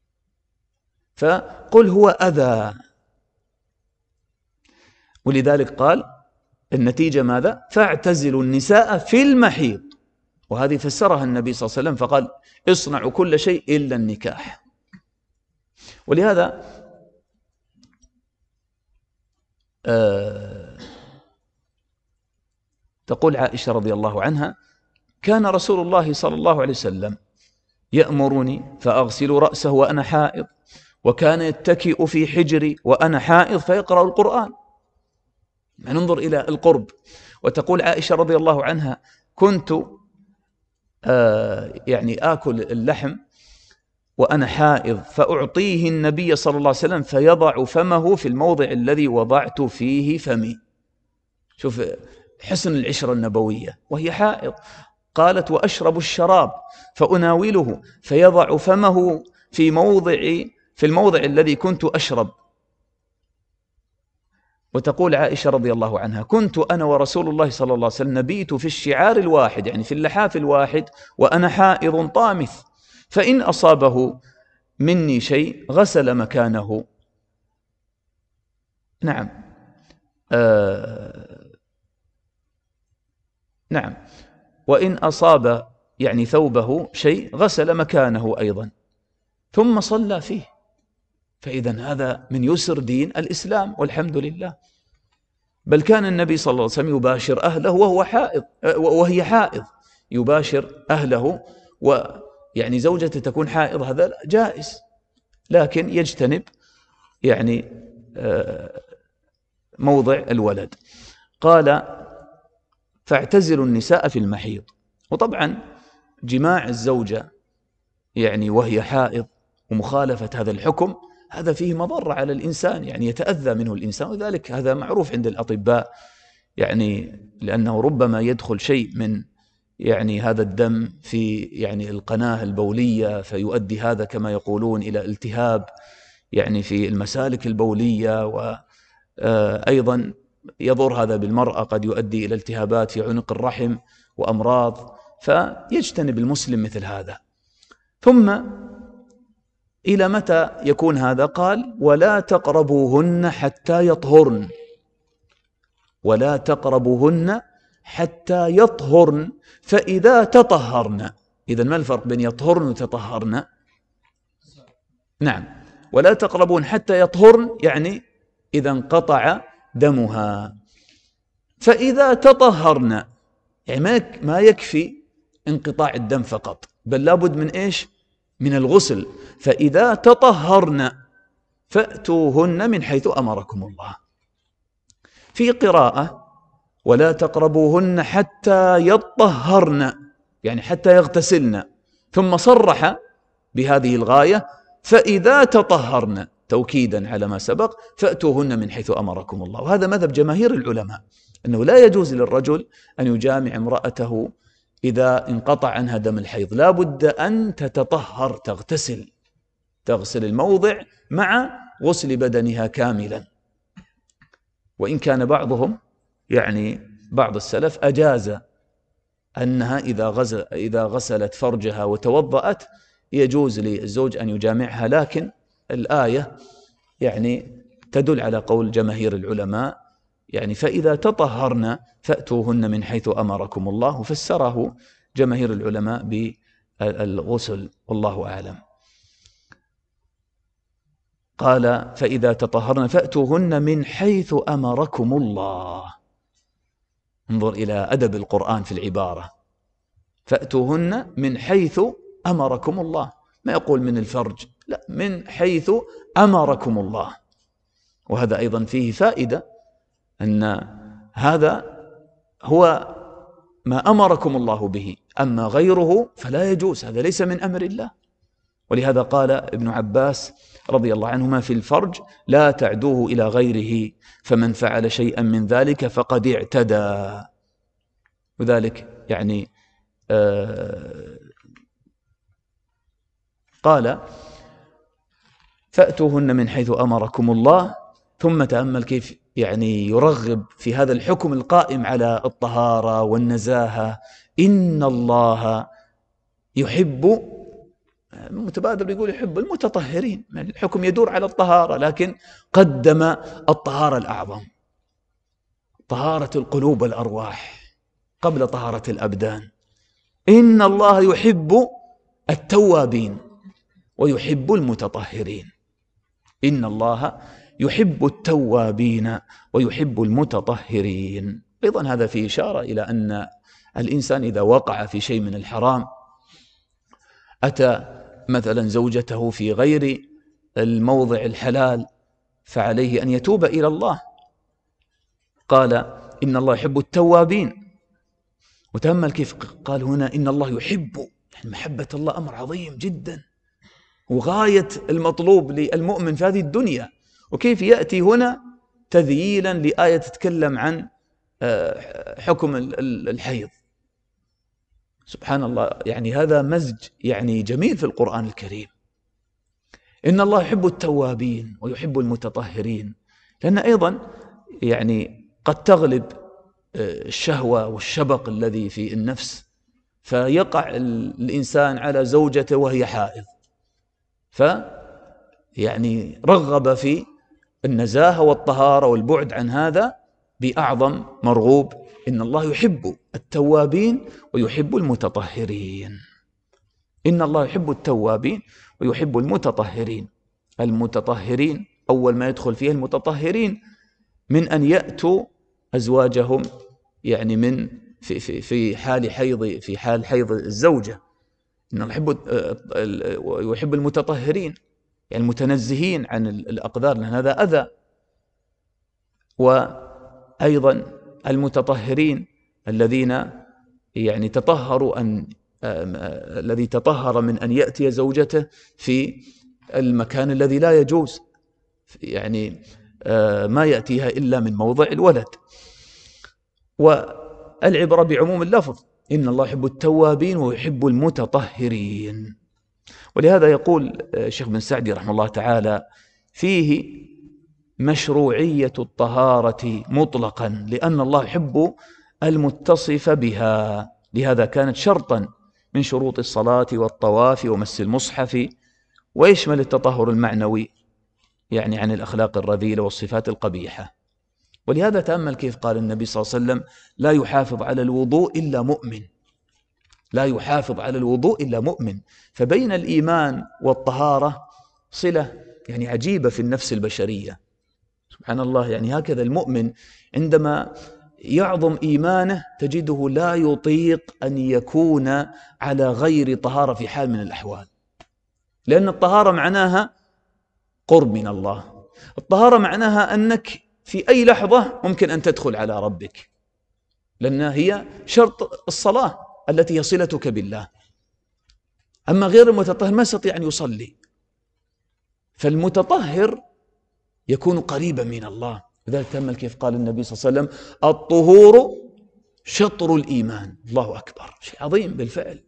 فقل هو أذى. ولذلك قال النتيجة ماذا؟ فاعتزلوا النساء في المحيض، وهذه فسرها النبي صلى الله عليه وسلم فقال اصنعوا كل شيء إلا النكاح. ولهذا آه تقول عائشة رضي الله عنها كان رسول الله صلى الله عليه وسلم يأمرني فأغسل رأسه وأنا حائض، وكان يتكئ في حجري وأنا حائض فيقرأ القرآن. ننظر إلى القرب. وتقول عائشة رضي الله عنها كنت آه يعني آكل اللحم وأنا حائض فأعطيه النبي صلى الله عليه وسلم فيضع فمه في الموضع الذي وضعت فيه فمي. شوف حسن العشرة النبوية وهي حائض. قالت وأشرب الشراب فأناوله فيضع فمه في موضع في الموضع الذي كنت أشرب. وتقول عائشة رضي الله عنها كنت أنا ورسول الله صلى الله عليه وسلم نبيت في الشعار الواحد، يعني في اللحاف الواحد، وأنا حائض طامث، فإن أصابه مني شيء غسل مكانه. نعم آه نعم وإن أصاب يعني ثوبه شيء غسل مكانه أيضا ثم صلى فيه. فإذا هذا من يسر دين الإسلام والحمد لله. بل كان النبي صلى الله عليه وسلم يباشر أهله وهو حائض وهي حائض، يباشر أهله ويعني زوجته تكون حائض، هذا جائز، لكن يجتنب يعني موضع الولد. قال فاعتزلوا النساء في المحيض. وطبعا جماع الزوجة يعني وهي حائض ومخالفة هذا الحكم هذا فيه مضرة على الإنسان، يعني يتأذى منه الإنسان، وذلك هذا معروف عند الأطباء، يعني لأنه ربما يدخل شيء من يعني هذا الدم في يعني القناة البولية فيؤدي هذا كما يقولون إلى التهاب يعني في المسالك البولية، وأيضا يضر هذا بالمرأة، قد يؤدي إلى التهابات في عنق الرحم وأمراض، فيجتنب المسلم مثل هذا. ثم إلى متى يكون هذا؟ قال ولا تقربوهن حتى يطهرن، ولا تقربوهن حتى يطهرن فإذا تطهرن. إذن ما الفرق بين يطهرن وتطهرن؟ نعم ولا تقربون حتى يطهرن يعني إذا انقطع دمها، فإذا تطهرن يعني ما يكفي انقطاع الدم فقط، بل لابد من إيش؟ من الغسل. فإذا تطهرن فأتوهن من حيث أمركم الله. في قراءة ولا تقربوهن حتى يطهرن يعني حتى يغتسلن، ثم صرح بهذه الغاية فإذا تطهرن توكيدا على ما سبق فأتوهن من حيث أمركم الله. وهذا مذهب جماهير العلماء أنه لا يجوز للرجل أن يجامع امرأته إذا انقطع عنها دم الحيض، لا بد أن تتطهر، تغتسل، تغسل الموضع مع غسل بدنها كاملا. وإن كان بعضهم يعني بعض السلف أجاز أنها إذا غسل إذا غسلت فرجها وتوضأت يجوز للزوج أن يجامعها، لكن الآية يعني تدل على قول جماهير العلماء يعني فإذا تطهرن فأتوهن من حيث أمركم الله، وفسره جماهير العلماء بالغسل والله أعلم. قال فإذا تطهرن فأتوهن من حيث أمركم الله. انظر إلى أدب القرآن في العبارة، فأتوهن من حيث أمركم الله، ما يقول من الفرج، لا، من حيث أمركم الله. وهذا أيضا فيه فائدة أن هذا هو ما أمركم الله به، أما غيره فلا يجوز، هذا ليس من أمر الله. ولهذا قال ابن عباس رضي الله عنهما في الفرج لا تعدوه إلى غيره فمن فعل شيئا من ذلك فقد اعتدى. وذلك يعني آه قال فأتوهن من حيث أمركم الله. ثم تأمل كيف يعني يرغب في هذا الحكم القائم على الطهارة والنزاهة. إن الله يحب، متبادر بيقول يحب المتطهرين، الحكم يدور على الطهارة، لكن قدم الطهارة الأعظم، طهارة القلوب والأرواح قبل طهارة الأبدان. إن الله يحب التوابين ويحب المتطهرين. إن الله يحب التوابين ويحب المتطهرين. أيضا هذا فيه إشارة إلى أن الإنسان إذا وقع في شيء من الحرام، أتى مثلا زوجته في غير الموضع الحلال، فعليه أن يتوب إلى الله. قال إن الله يحب التوابين، وتأمل كيف قال هنا إن الله يحب، يعني محبة الله أمر عظيم جدا، وغاية المطلوب للمؤمن في هذه الدنيا. وكيف يأتي هنا تذييلا لآية تتكلم عن حكم الحيض؟ سبحان الله، يعني هذا مزج يعني جميل في القرآن الكريم. إن الله يحب التوابين ويحب المتطهرين، لأن أيضا يعني قد تغلب الشهوة والشبق الذي في النفس، فيقع الإنسان على زوجته وهي حائض، فيعني رغب في النزاهة والطهارة والبعد عن هذا بأعظم مرغوب. إن الله يحب التوابين ويحب المتطهرين. إن الله يحب التوابين ويحب المتطهرين. المتطهرين أول ما يدخل فيه المتطهرين من أن يأتوا أزواجهم يعني من في في في حال حيض في حال حيض الزوجة. إن الله يحب ويحب المتطهرين، يعني المتنزهين عن الأقدار، لأن هذا أذى. وأيضا المتطهرين الذين يعني تطهروا أن الذي تطهر من أن يأتي زوجته في المكان الذي لا يجوز، يعني ما يأتيها إلا من موضع الولد. والعبرة بعموم اللفظ. إن الله يحب التوابين ويحب المتطهرين. ولهذا يقول الشيخ بن سعدي رحمه الله تعالى: فيه مشروعية الطهارة مطلقا، لأن الله يحب المتصف بها، لهذا كانت شرطا من شروط الصلاة والطواف ومس المصحف، ويشمل التطهر المعنوي يعني عن الأخلاق الرذيلة والصفات القبيحة. ولهذا تأمل كيف قال النبي صلى الله عليه وسلم: لا يحافظ على الوضوء إلا مؤمن. لا يحافظ على الوضوء إلا مؤمن. فبين الإيمان والطهارة صلة يعني عجيبة في النفس البشرية. سبحان الله، يعني هكذا المؤمن عندما يعظم إيمانه تجده لا يطيق أن يكون على غير طهارة في حال من الأحوال، لأن الطهارة معناها قرب من الله. الطهارة معناها أنك في أي لحظة ممكن أن تدخل على ربك، لأنها هي شرط الصلاة التي هي صلتك بالله. أما غير المتطهر ما يستطيع أن يصلي. فالمتطهر يكون قريبا من الله. لذلك تأمل كيف قال النبي صلى الله عليه وسلم: الطهور شطر الإيمان. الله أكبر، شيء عظيم بالفعل.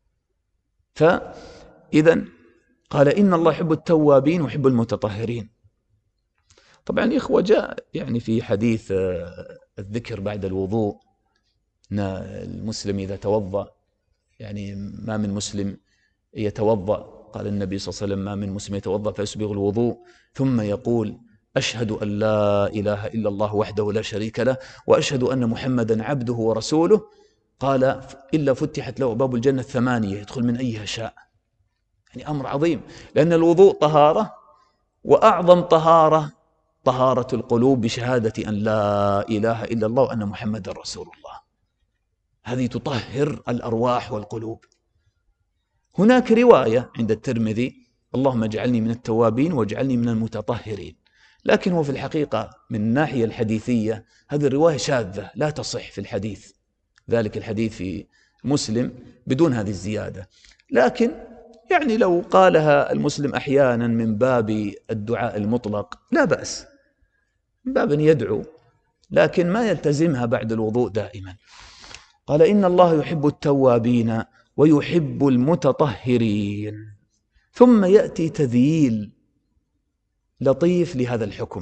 فإذا قال: إن الله يحب التوابين ويحب المتطهرين. طبعا يا إخوة، جاء يعني في حديث الذكر بعد الوضوء أن المسلم إذا توضأ، يعني ما من مسلم يتوضأ، قال النبي صلى الله عليه وسلم: ما من مسلم يتوضأ فيسبغ الوضوء ثم يقول: أشهد أن لا إله إلا الله وحده لا شريك له وأشهد أن محمدا عبده ورسوله، قال: إلا فتحت له أبواب الجنة الثمانية يدخل من أيها شاء. يعني أمر عظيم، لأن الوضوء طهارة، وأعظم طهارة طهارة القلوب بشهادة أن لا إله إلا الله وأن محمدا رسول الله. هذه تطهر الأرواح والقلوب. هناك رواية عند الترمذي: اللهم اجعلني من التوابين واجعلني من المتطهرين. لكن هو في الحقيقة من الناحية الحديثية هذه الرواية شاذة لا تصح في الحديث، ذلك الحديث في مسلم بدون هذه الزيادة. لكن يعني لو قالها المسلم أحيانا من باب الدعاء المطلق لا بأس، من باب أن يدعو، لكن ما يلتزمها بعد الوضوء دائما. قال: إن الله يحب التوابين ويحب المتطهرين. ثم يأتي تذييل لطيف لهذا الحكم،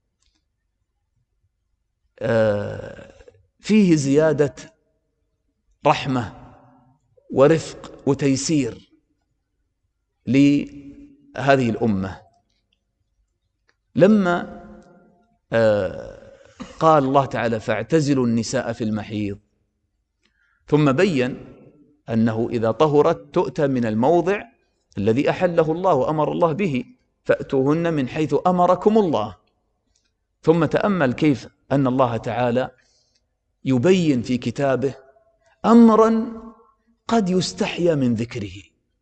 آه فيه زيادة رحمة ورفق وتيسير لهذه الأمة. لما آه قال الله تعالى: فاعتزلوا النساء في المحيض، ثم بين أنه إذا طهرت تؤتى من الموضع الذي أحله الله وأمر الله به، فأتوهن من حيث أمركم الله. ثم تأمل كيف أن الله تعالى يبين في كتابه أمرا قد يستحيا من ذكره،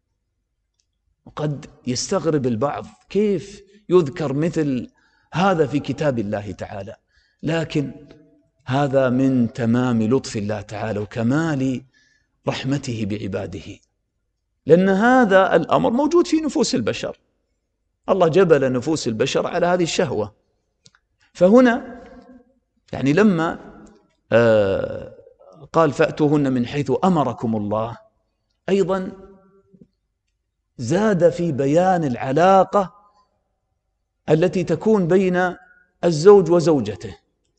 وقد يستغرب البعض كيف يذكر مثل هذا في كتاب الله تعالى، لكن هذا من تمام لطف الله تعالى وكمال رحمته بعباده. لأن هذا الأمر موجود في نفوس البشر، الله جبل نفوس البشر على هذه الشهوة. فهنا يعني لما آه قال فأتوهن من حيث أمركم الله، أيضا زاد في بيان العلاقة التي تكون بين الزوج وزوجته.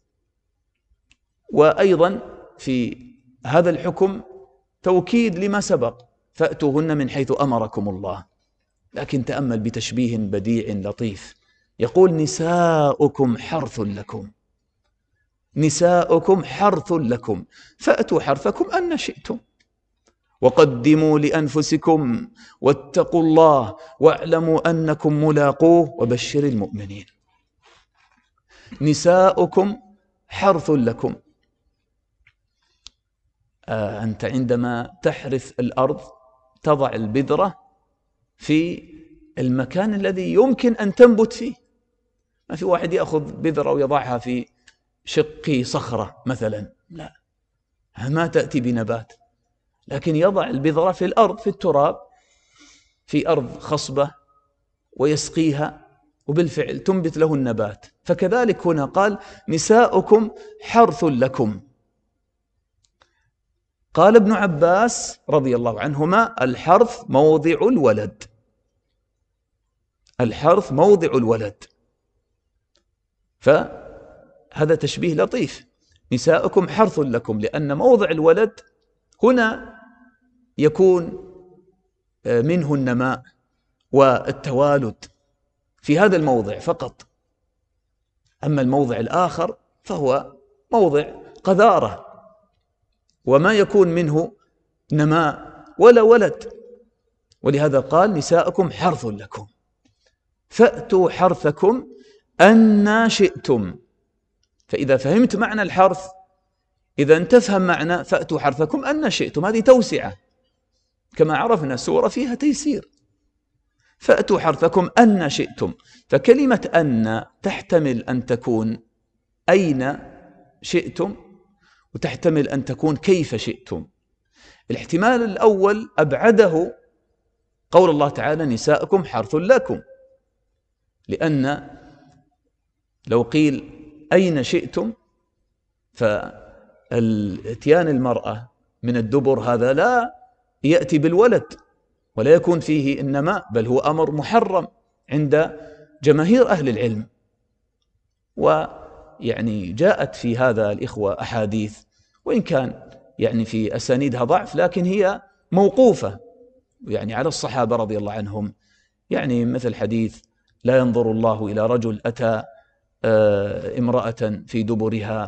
وأيضا في هذا الحكم توكيد لما سبق، فأتوهن من حيث أمركم الله. لكن تأمل بتشبيه بديع لطيف، يقول نساؤكم حرث لكم، نساؤكم حرث لكم فأتوا حرثكم أن شئتم وقدموا لأنفسكم واتقوا الله واعلموا أنكم ملاقوه وبشر المؤمنين. نساؤكم حرث لكم. آه أنت عندما تحرث الأرض تضع البذرة في المكان الذي يمكن أن تنبت فيه. ما في واحد يأخذ بذرة ويضعها في شق صخرة مثلا، لا، ما تأتي بنبات. لكن يضع البذرة في الأرض، في التراب، في أرض خصبة، ويسقيها، وبالفعل تنبت له النبات. فكذلك هنا قال نساؤكم حرث لكم. قال ابن عباس رضي الله عنهما الحرث موضع الولد، الحرث موضع الولد. فهذا تشبيه لطيف، نساؤكم حرث لكم، لأن موضع الولد هنا يكون منه النماء والتوالد في هذا الموضع فقط. أما الموضع الآخر فهو موضع قذارة وما يكون منه نماء ولا ولد. ولهذا قال نساؤكم حرث لكم فأتوا حرثكم أن شئتم. فإذا فهمت معنى الحرث، إذا تفهم معنى فأتوا حرثكم أن شئتم، هذه توسعة كما عرفنا، سورة فيها تيسير. فأتوا حرثكم أن شئتم، فكلمة أن تحتمل أن تكون أين شئتم، وتحتمل أن تكون كيف شئتم. الاحتمال الأول أبعده قول الله تعالى نساؤكم حرث لكم، لأن لو قيل أين شئتم فالاتيان المرأة من الدبر هذا لا يأتي بالولد ولا يكون فيه النماء، بل هو أمر محرم عند جماهير أهل العلم. ويعني جاءت في هذا الإخوة أحاديث، وإن كان يعني في أسانيدها ضعف، لكن هي موقوفة يعني على الصحابة رضي الله عنهم. يعني مثل حديث لا ينظر الله إلى رجل أتى امرأة في دبرها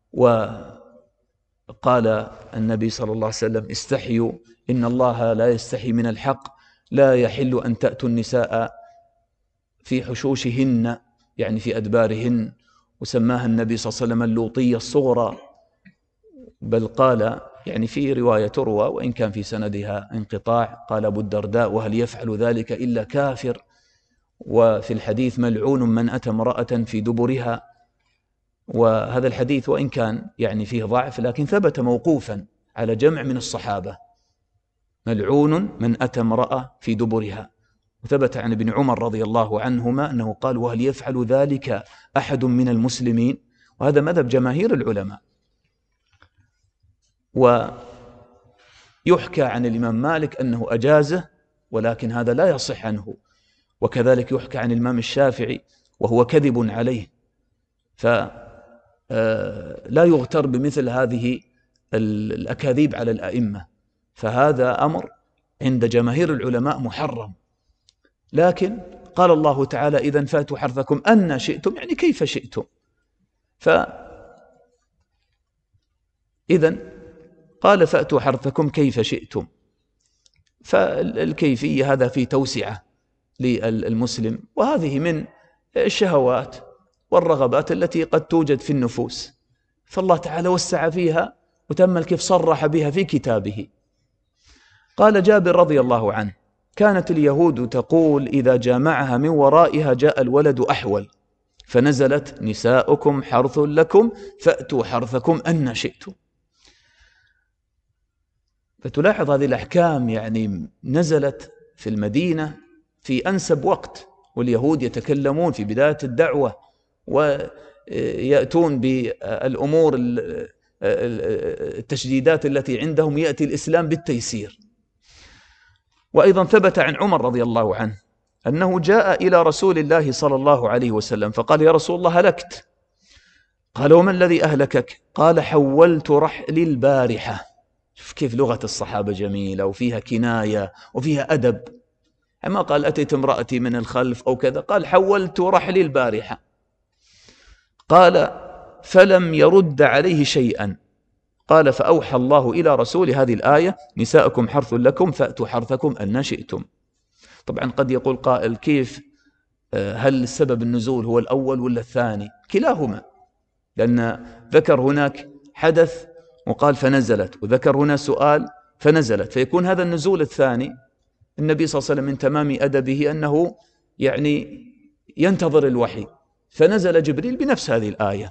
وقال النبي صلى الله عليه وسلم استحيوا إن الله لا يستحي من الحق، لا يحل أن تأتوا النساء في حشوشهن يعني في أدبارهن، وسماها النبي صلى الله عليه وسلم اللوطية الصغرى. بل قال يعني في رواية تروى وإن كان في سندها انقطاع، قال أبو الدرداء وهل يفعل ذلك إلا كافر. وفي الحديث ملعون من أتى امرأة في دبرها. وهذا الحديث وإن كان يعني فيه ضعف لكن ثبت موقوفا على جمع من الصحابة، ملعون من أتى امرأة في دبرها. وثبت عن ابن عمر رضي الله عنهما أنه قال وهل يفعل ذلك أحد من المسلمين؟ وهذا مذهب جماهير العلماء. ويحكى عن الإمام مالك أنه أجازه، ولكن هذا لا يصح عنه. وكذلك يحكى عن الإمام الشافعي وهو كذب عليه. فلا يغتر بمثل هذه الأكاذيب على الأئمة، فهذا أمر عند جماهير العلماء محرم. لكن قال الله تعالى إذن فاتوا حرثكم أن شئتم، يعني كيف شئتم. فإذن قال فأتوا حرثكم كيف شئتم، فالكيفية هذا في توسعة للمسلم، وهذه من الشهوات والرغبات التي قد توجد في النفوس، فالله تعالى وسع فيها وتأمل كيف صرح بها في كتابه. قال جابر رضي الله عنه كانت اليهود تقول إذا جامعها من ورائها جاء الولد أحول، فنزلت نساؤكم حرث لكم فأتوا حرثكم أن شئتم. فتلاحظ هذه الأحكام يعني نزلت في المدينة في أنسب وقت، واليهود يتكلمون في بداية الدعوة ويأتون بالأمور التشديدات التي عندهم، يأتي الإسلام بالتيسير. وأيضا ثبت عن عمر رضي الله عنه أنه جاء إلى رسول الله صلى الله عليه وسلم فقال: يا رسول الله هلكت. قال: وما الذي أهلكك؟ قال: حولت رحلي البارحة. شوف كيف لغة الصحابة جميلة وفيها كناية وفيها أدب. أما قال أتيت امرأتي من الخلف أو كذا، قال حولت رحلي البارحة. قال: فلم يرد عليه شيئا. قال: فأوحى الله إلى رسول هذه الآية: نساءكم حرث لكم فأتوا حرثكم أن شئتم. طبعا قد يقول قائل: كيف؟ هل سبب النزول هو الأول ولا الثاني؟ كلاهما، لأن ذكر هناك حدث وقال فنزلت، وذكر هنا سؤال فنزلت، فيكون هذا النزول الثاني. النبي صلى الله عليه وسلم من تمام أدبه أنه يعني ينتظر الوحي، فنزل جبريل بنفس هذه الآية.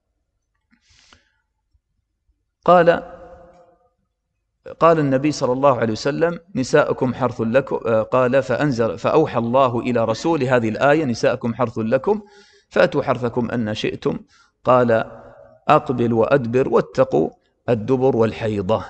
قال قال النبي صلى الله عليه وسلم: نساءكم حرث لكم. قال: فأنزل فأوحى الله إلى رسول هذه الآية: نساءكم حرث لكم فأتوا حرثكم أن شئتم. قال: أقبل وأدبر واتقوا الدبر والحيضة.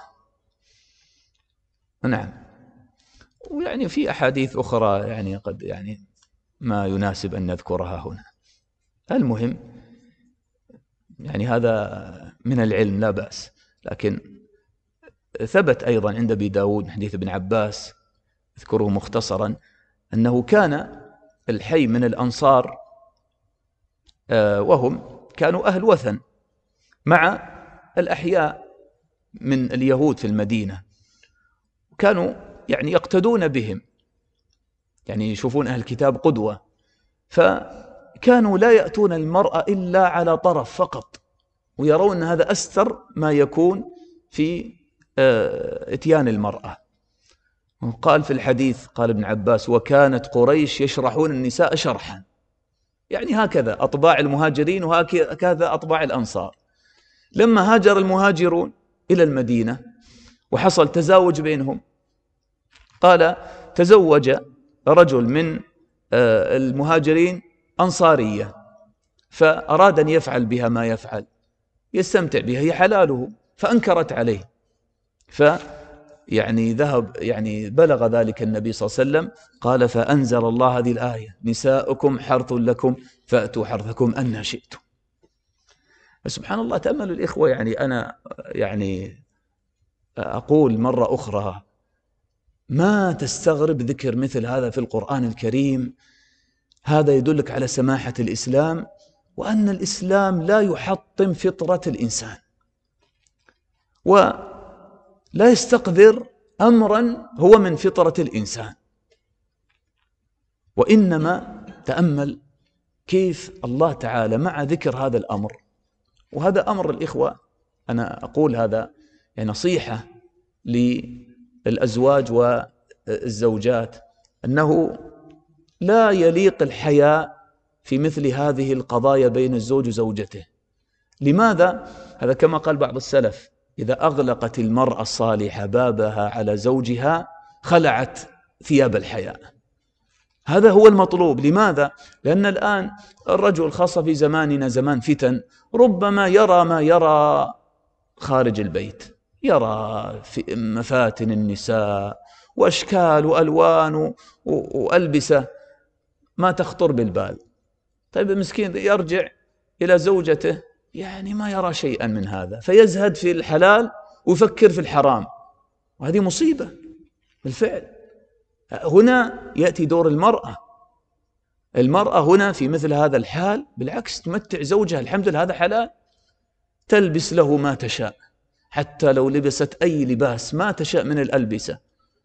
نعم. ويعني في أحاديث أخرى يعني قد يعني ما يناسب أن نذكرها هنا. المهم يعني هذا من العلم لا بأس. لكن ثبت أيضا عند أبي داود حديث ابن عباس، اذكره مختصرا، أنه كان الحي من الأنصار وهم كانوا أهل وثن مع الأحياء من اليهود في المدينة، كانوا يعني يقتدون بهم، يعني يشوفون أهل الكتاب قدوة، فكانوا لا يأتون المرأة إلا على طرف فقط، ويرون أن هذا أستر ما يكون في اتيان المرأة. قال في الحديث، قال ابن عباس: وكانت قريش يشرحون النساء شرحا، يعني هكذا أطباع المهاجرين وهكذا أطباع الأنصار. لما هاجر المهاجرون إلى المدينة وحصل تزاوج بينهم، قال: تزوج رجل من المهاجرين أنصارية، فأراد أن يفعل بها ما يفعل، يستمتع بها، هي حلاله، فأنكرت عليه، فيعني ذهب يعني بلغ ذلك النبي صلى الله عليه وسلم، قال: فأنزل الله هذه الآية: نساؤكم حرث لكم فأتوا حرثكم أن شئتم. سبحان الله. تأملوا الإخوة، يعني أنا يعني أقول مرة أخرى، ما تستغرب ذكر مثل هذا في القرآن الكريم. هذا يدلك على سماحة الإسلام، وأن الإسلام لا يحطم فطرة الإنسان، ولا يستقذر أمرا هو من فطرة الإنسان، وإنما تأمل كيف الله تعالى مع ذكر هذا الأمر. وهذا أمر الإخوة، أنا أقول هذا يعني نصيحة للأزواج والزوجات، أنه لا يليق الحياء في مثل هذه القضايا بين الزوج وزوجته. لماذا؟ هذا كما قال بعض السلف: إذا أغلقت المرأة الصالحة بابها على زوجها خلعت ثياب الحياء. هذا هو المطلوب. لماذا؟ لأن الآن الرجل، خاصة في زماننا زمان فتن، ربما يرى ما يرى خارج البيت، يرى في مفاتن النساء وأشكال وألوان وألبسة ما تخطر بالبال. طيب المسكين يرجع إلى زوجته يعني ما يرى شيئا من هذا، فيزهد في الحلال ويفكر في الحرام، وهذه مصيبة بالفعل. هنا يأتي دور المرأة. المرأة هنا في مثل هذا الحال بالعكس تمتع زوجها، الحمد لله هذا حلال، تلبس له ما تشاء، حتى لو لبست أي لباس ما تشاء من الألبسة،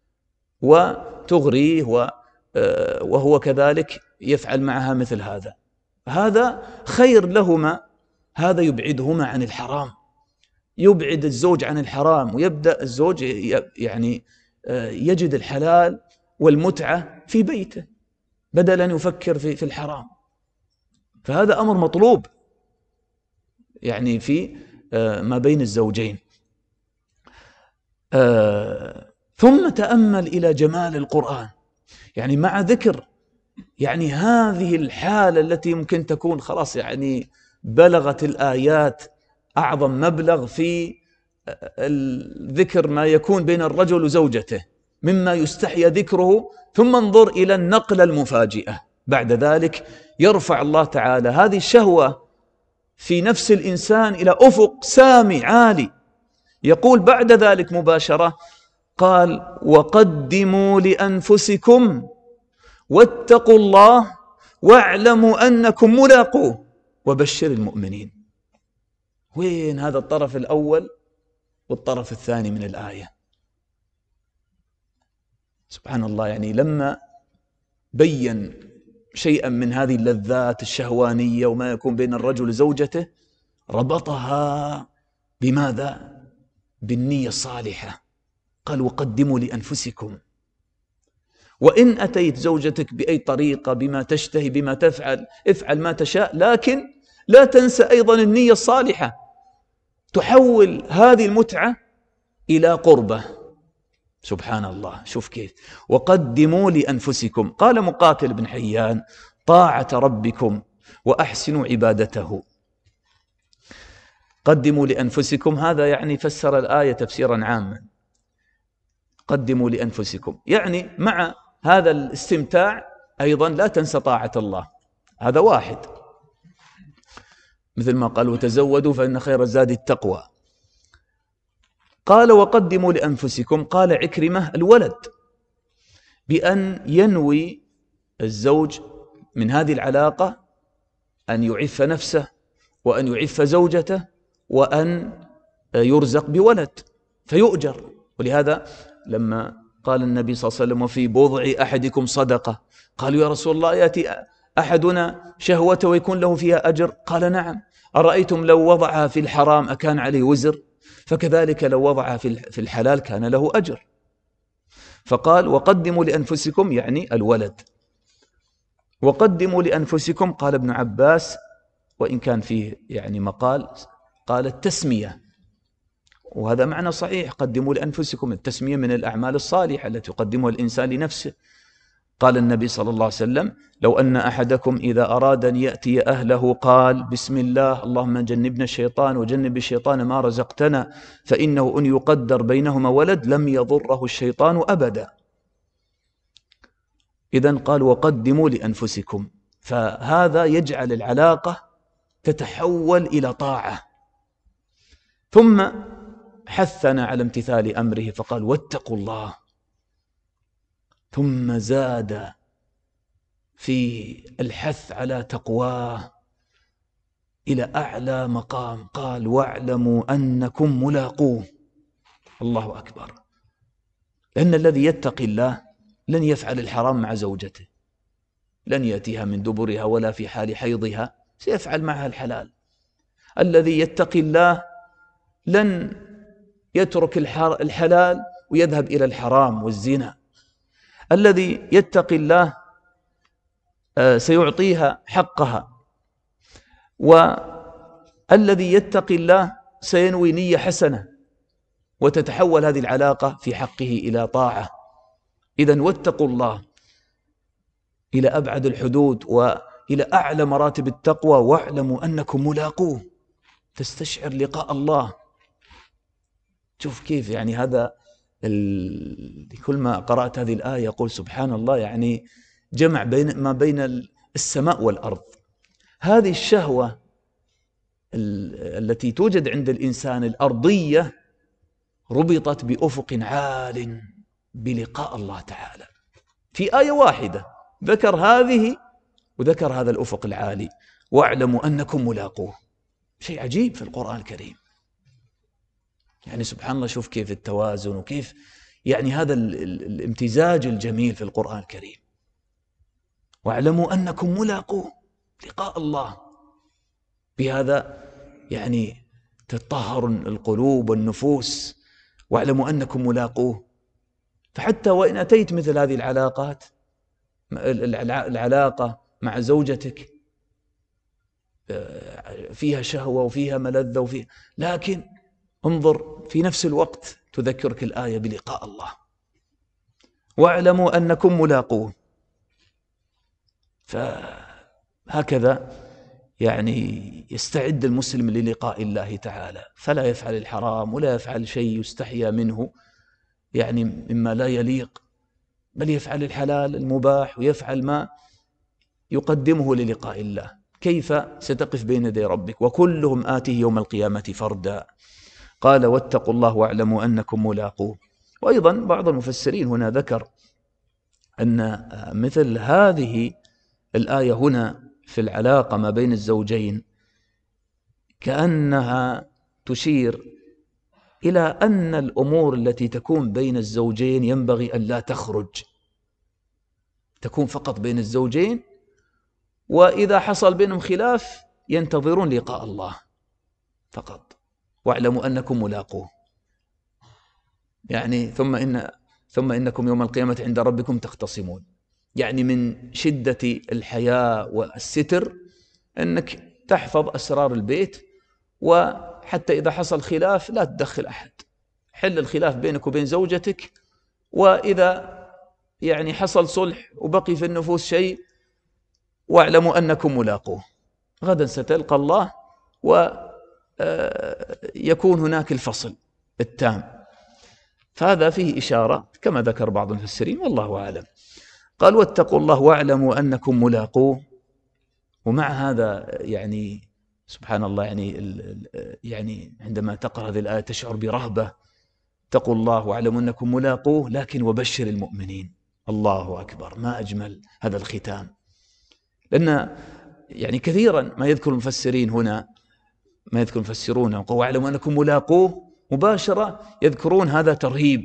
وتغريه وهو كذلك يفعل معها مثل هذا. هذا خير لهما، هذا يبعدهما عن الحرام، يبعد الزوج عن الحرام، ويبدأ الزوج يعني يجد الحلال والمتعة في بيته بدلا أن يفكر في في الحرام. فهذا أمر مطلوب يعني في ما بين الزوجين. آه ثم تأمل إلى جمال القرآن، يعني مع ذكر يعني هذه الحالة التي ممكن تكون خلاص يعني بلغت الآيات أعظم مبلغ في الذكر ما يكون بين الرجل وزوجته مما يستحيى ذكره، ثم انظر إلى النقلة المفاجئة بعد ذلك. يرفع الله تعالى هذه الشهوة في نفس الإنسان إلى أفق سامي عالي، يقول بعد ذلك مباشرة قال وقدموا لأنفسكم واتقوا الله واعلموا أنكم ملاقوه وبشر المؤمنين. وين هذا الطرف الأول والطرف الثاني من الآية؟ سبحان الله، يعني لما بين شيئا من هذه اللذات الشهوانية وما يكون بين الرجل وزوجته ربطها بماذا؟ بالنية الصالحة. قال وقدموا لأنفسكم، وإن أتيت زوجتك بأي طريقة بما تشتهي بما تفعل افعل ما تشاء، لكن لا تنسى أيضا النية الصالحة تحول هذه المتعة إلى قربة. سبحان الله، شوف كيف وقدموا لأنفسكم. قال مقاتل بن حيان طاعة ربكم وأحسنوا عبادته. قدموا لأنفسكم هذا يعني فسر الآية تفسيرا عاما، قدموا لأنفسكم يعني مع هذا الاستمتاع أيضا لا تنسى طاعة الله، هذا واحد، مثل ما قال وتزودوا فإن خير الزاد التقوى. قال وقدموا لأنفسكم، قال عكرمة الولد، بأن ينوي الزوج من هذه العلاقة أن يعف نفسه وأن يعف زوجته وأن يرزق بولد فيؤجر. ولهذا لما قال النبي صلى الله عليه وسلم وفي بضع أحدكم صدقة، قالوا يا رسول الله يأتي أحدنا شهوته ويكون له فيها أجر؟ قال نعم. أرأيتم لو وضعها في الحرام أكان عليه وزر؟ فكذلك لو وضعها في الحلال كان له أجر. فقال وقدموا لأنفسكم يعني الولد. وقدموا لأنفسكم قال ابن عباس، وإن كان فيه يعني مقال، قال التسمية، وهذا معنى صحيح، قدموا لأنفسكم، التسمية من الأعمال الصالحة التي يقدمها الإنسان لنفسه. قال النبي صلى الله عليه وسلم لو أن أحدكم إذا أراد أن يأتي أهله قال بسم الله اللهم جنبنا الشيطان وجنب الشيطان ما رزقتنا فإنه أن يقدر بينهما ولد لم يضره الشيطان أبدا. إذن قال وقدموا لأنفسكم، فهذا يجعل العلاقة تتحول إلى طاعة. ثم حثنا على امتثال أمره فقال واتقوا الله، ثم زاد في الحث على تقواه إلى أعلى مقام، قال واعلموا أنكم ملاقوه. الله أكبر، لأن الذي يتقي الله لن يفعل الحرام مع زوجته، لن يأتيها من دبرها ولا في حال حيضها، سيفعل معها الحلال. الذي يتقي الله لن يترك الحلال ويذهب إلى الحرام والزنا. الذي يتقي الله سيعطيها حقها، والذي يتقي الله سينوي نية حسنة وتتحول هذه العلاقة في حقه إلى طاعة. إذن واتقوا الله إلى أبعد الحدود وإلى أعلى مراتب التقوى، واعلموا أنكم ملاقوه، تستشعر لقاء الله. شوف كيف يعني هذا كل ما قرأت هذه الآية يقول سبحان الله، يعني جمع بين ما بين السماء والأرض. هذه الشهوة التي توجد عند الإنسان الأرضية ربطت بأفق عال بلقاء الله تعالى في آية واحدة، ذكر هذه وذكر هذا الأفق العالي، واعلموا أنكم ملاقوه. شيء عجيب في القرآن الكريم، يعني سبحان الله، شوف كيف التوازن وكيف يعني هذا الامتزاج الجميل في القرآن الكريم. واعلموا أنكم ملاقوه، لقاء الله، بهذا يعني تطهر القلوب والنفوس. واعلموا أنكم ملاقوه، فحتى وإن أتيت مثل هذه العلاقات، العلاقة مع زوجتك فيها شهوة وفيها ملذة وفيها، لكن انظر في نفس الوقت تذكرك الآية بلقاء الله. واعلموا أنكم ملاقوه. فهكذا يعني يستعد المسلم للقاء الله تعالى، فلا يفعل الحرام ولا يفعل شيء يستحيا منه يعني مما لا يليق، بل يفعل الحلال المباح ويفعل ما يقدمه للقاء الله. كيف ستقف بين يدي ربك وكلهم آته يوم القيامة فردا. قال واتقوا الله واعلموا أنكم ملاقوه. وأيضا بعض المفسرين هنا ذكر أن مثل هذه الآية هنا في العلاقة ما بين الزوجين كأنها تشير إلى أن الأمور التي تكون بين الزوجين ينبغي أن لا تخرج، تكون فقط بين الزوجين، وإذا حصل بينهم خلاف ينتظرون لقاء الله فقط. واعلموا أنكم ملاقوه، يعني ثم إن ثم إنكم يوم القيامة عند ربكم تختصمون. يعني من شدة الحياء والستر أنك تحفظ أسرار البيت، وحتى إذا حصل خلاف لا تدخل أحد، حل الخلاف بينك وبين زوجتك، وإذا يعني حصل صلح وبقي في النفوس شيء واعلموا أنكم ملاقوه، غدا ستلقى الله ويكون هناك الفصل التام. فهذا فيه إشارة كما ذكر بعض المفسرين والله أعلم. قال واتقوا الله واعلموا أنكم ملاقوه. ومع هذا يعني سبحان الله يعني يعني عندما تقرأ هذه الآية تشعر برهبة. اتقوا الله واعلموا أنكم ملاقوه، لكن وبشر المؤمنين. الله أكبر، ما أجمل هذا الختام. لأن يعني كثيرا ما يذكر المفسرين هنا ما يذكر المفسرون واعلموا أنكم ملاقوه مباشرة يذكرون هذا ترهيب.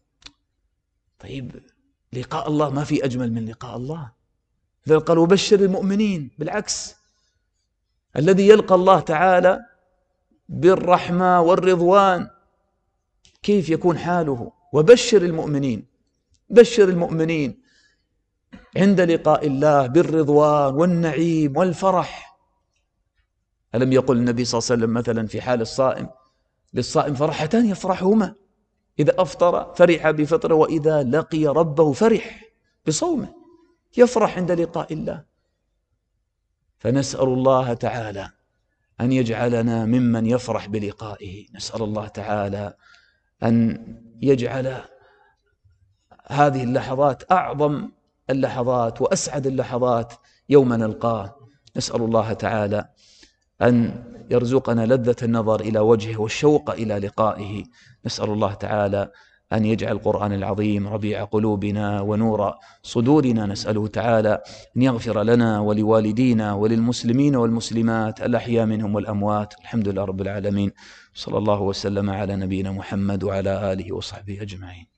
طيب لقاء الله ما في أجمل من لقاء الله. إذا قالوا بشر المؤمنين، بالعكس الذي يلقى الله تعالى بالرحمة والرضوان كيف يكون حاله؟ وبشر المؤمنين، بشر المؤمنين عند لقاء الله بالرضوان والنعيم والفرح. ألم يقل النبي صلى الله عليه وسلم مثلا في حال الصائم للصائم فرحتان يفرحهما، إذا أفطر فرح بفطره، وإذا لقي ربه فرح بصومه، يفرح عند لقاء الله. فنسأل الله تعالى أن يجعلنا ممن يفرح بلقائه. نسأل الله تعالى أن يجعل هذه اللحظات أعظم اللحظات وأسعد اللحظات يوم نلقاه. نسأل الله تعالى أن يرزقنا لذة النظر إلى وجهه والشوق إلى لقائه. نسأل الله تعالى أن يجعل القرآن العظيم ربيع قلوبنا ونور صدورنا. نسأله تعالى أن يغفر لنا ولوالدينا وللمسلمين والمسلمات الأحياء منهم والأموات. الحمد لله رب العالمين، صلى الله وسلم على نبينا محمد وعلى آله وصحبه أجمعين.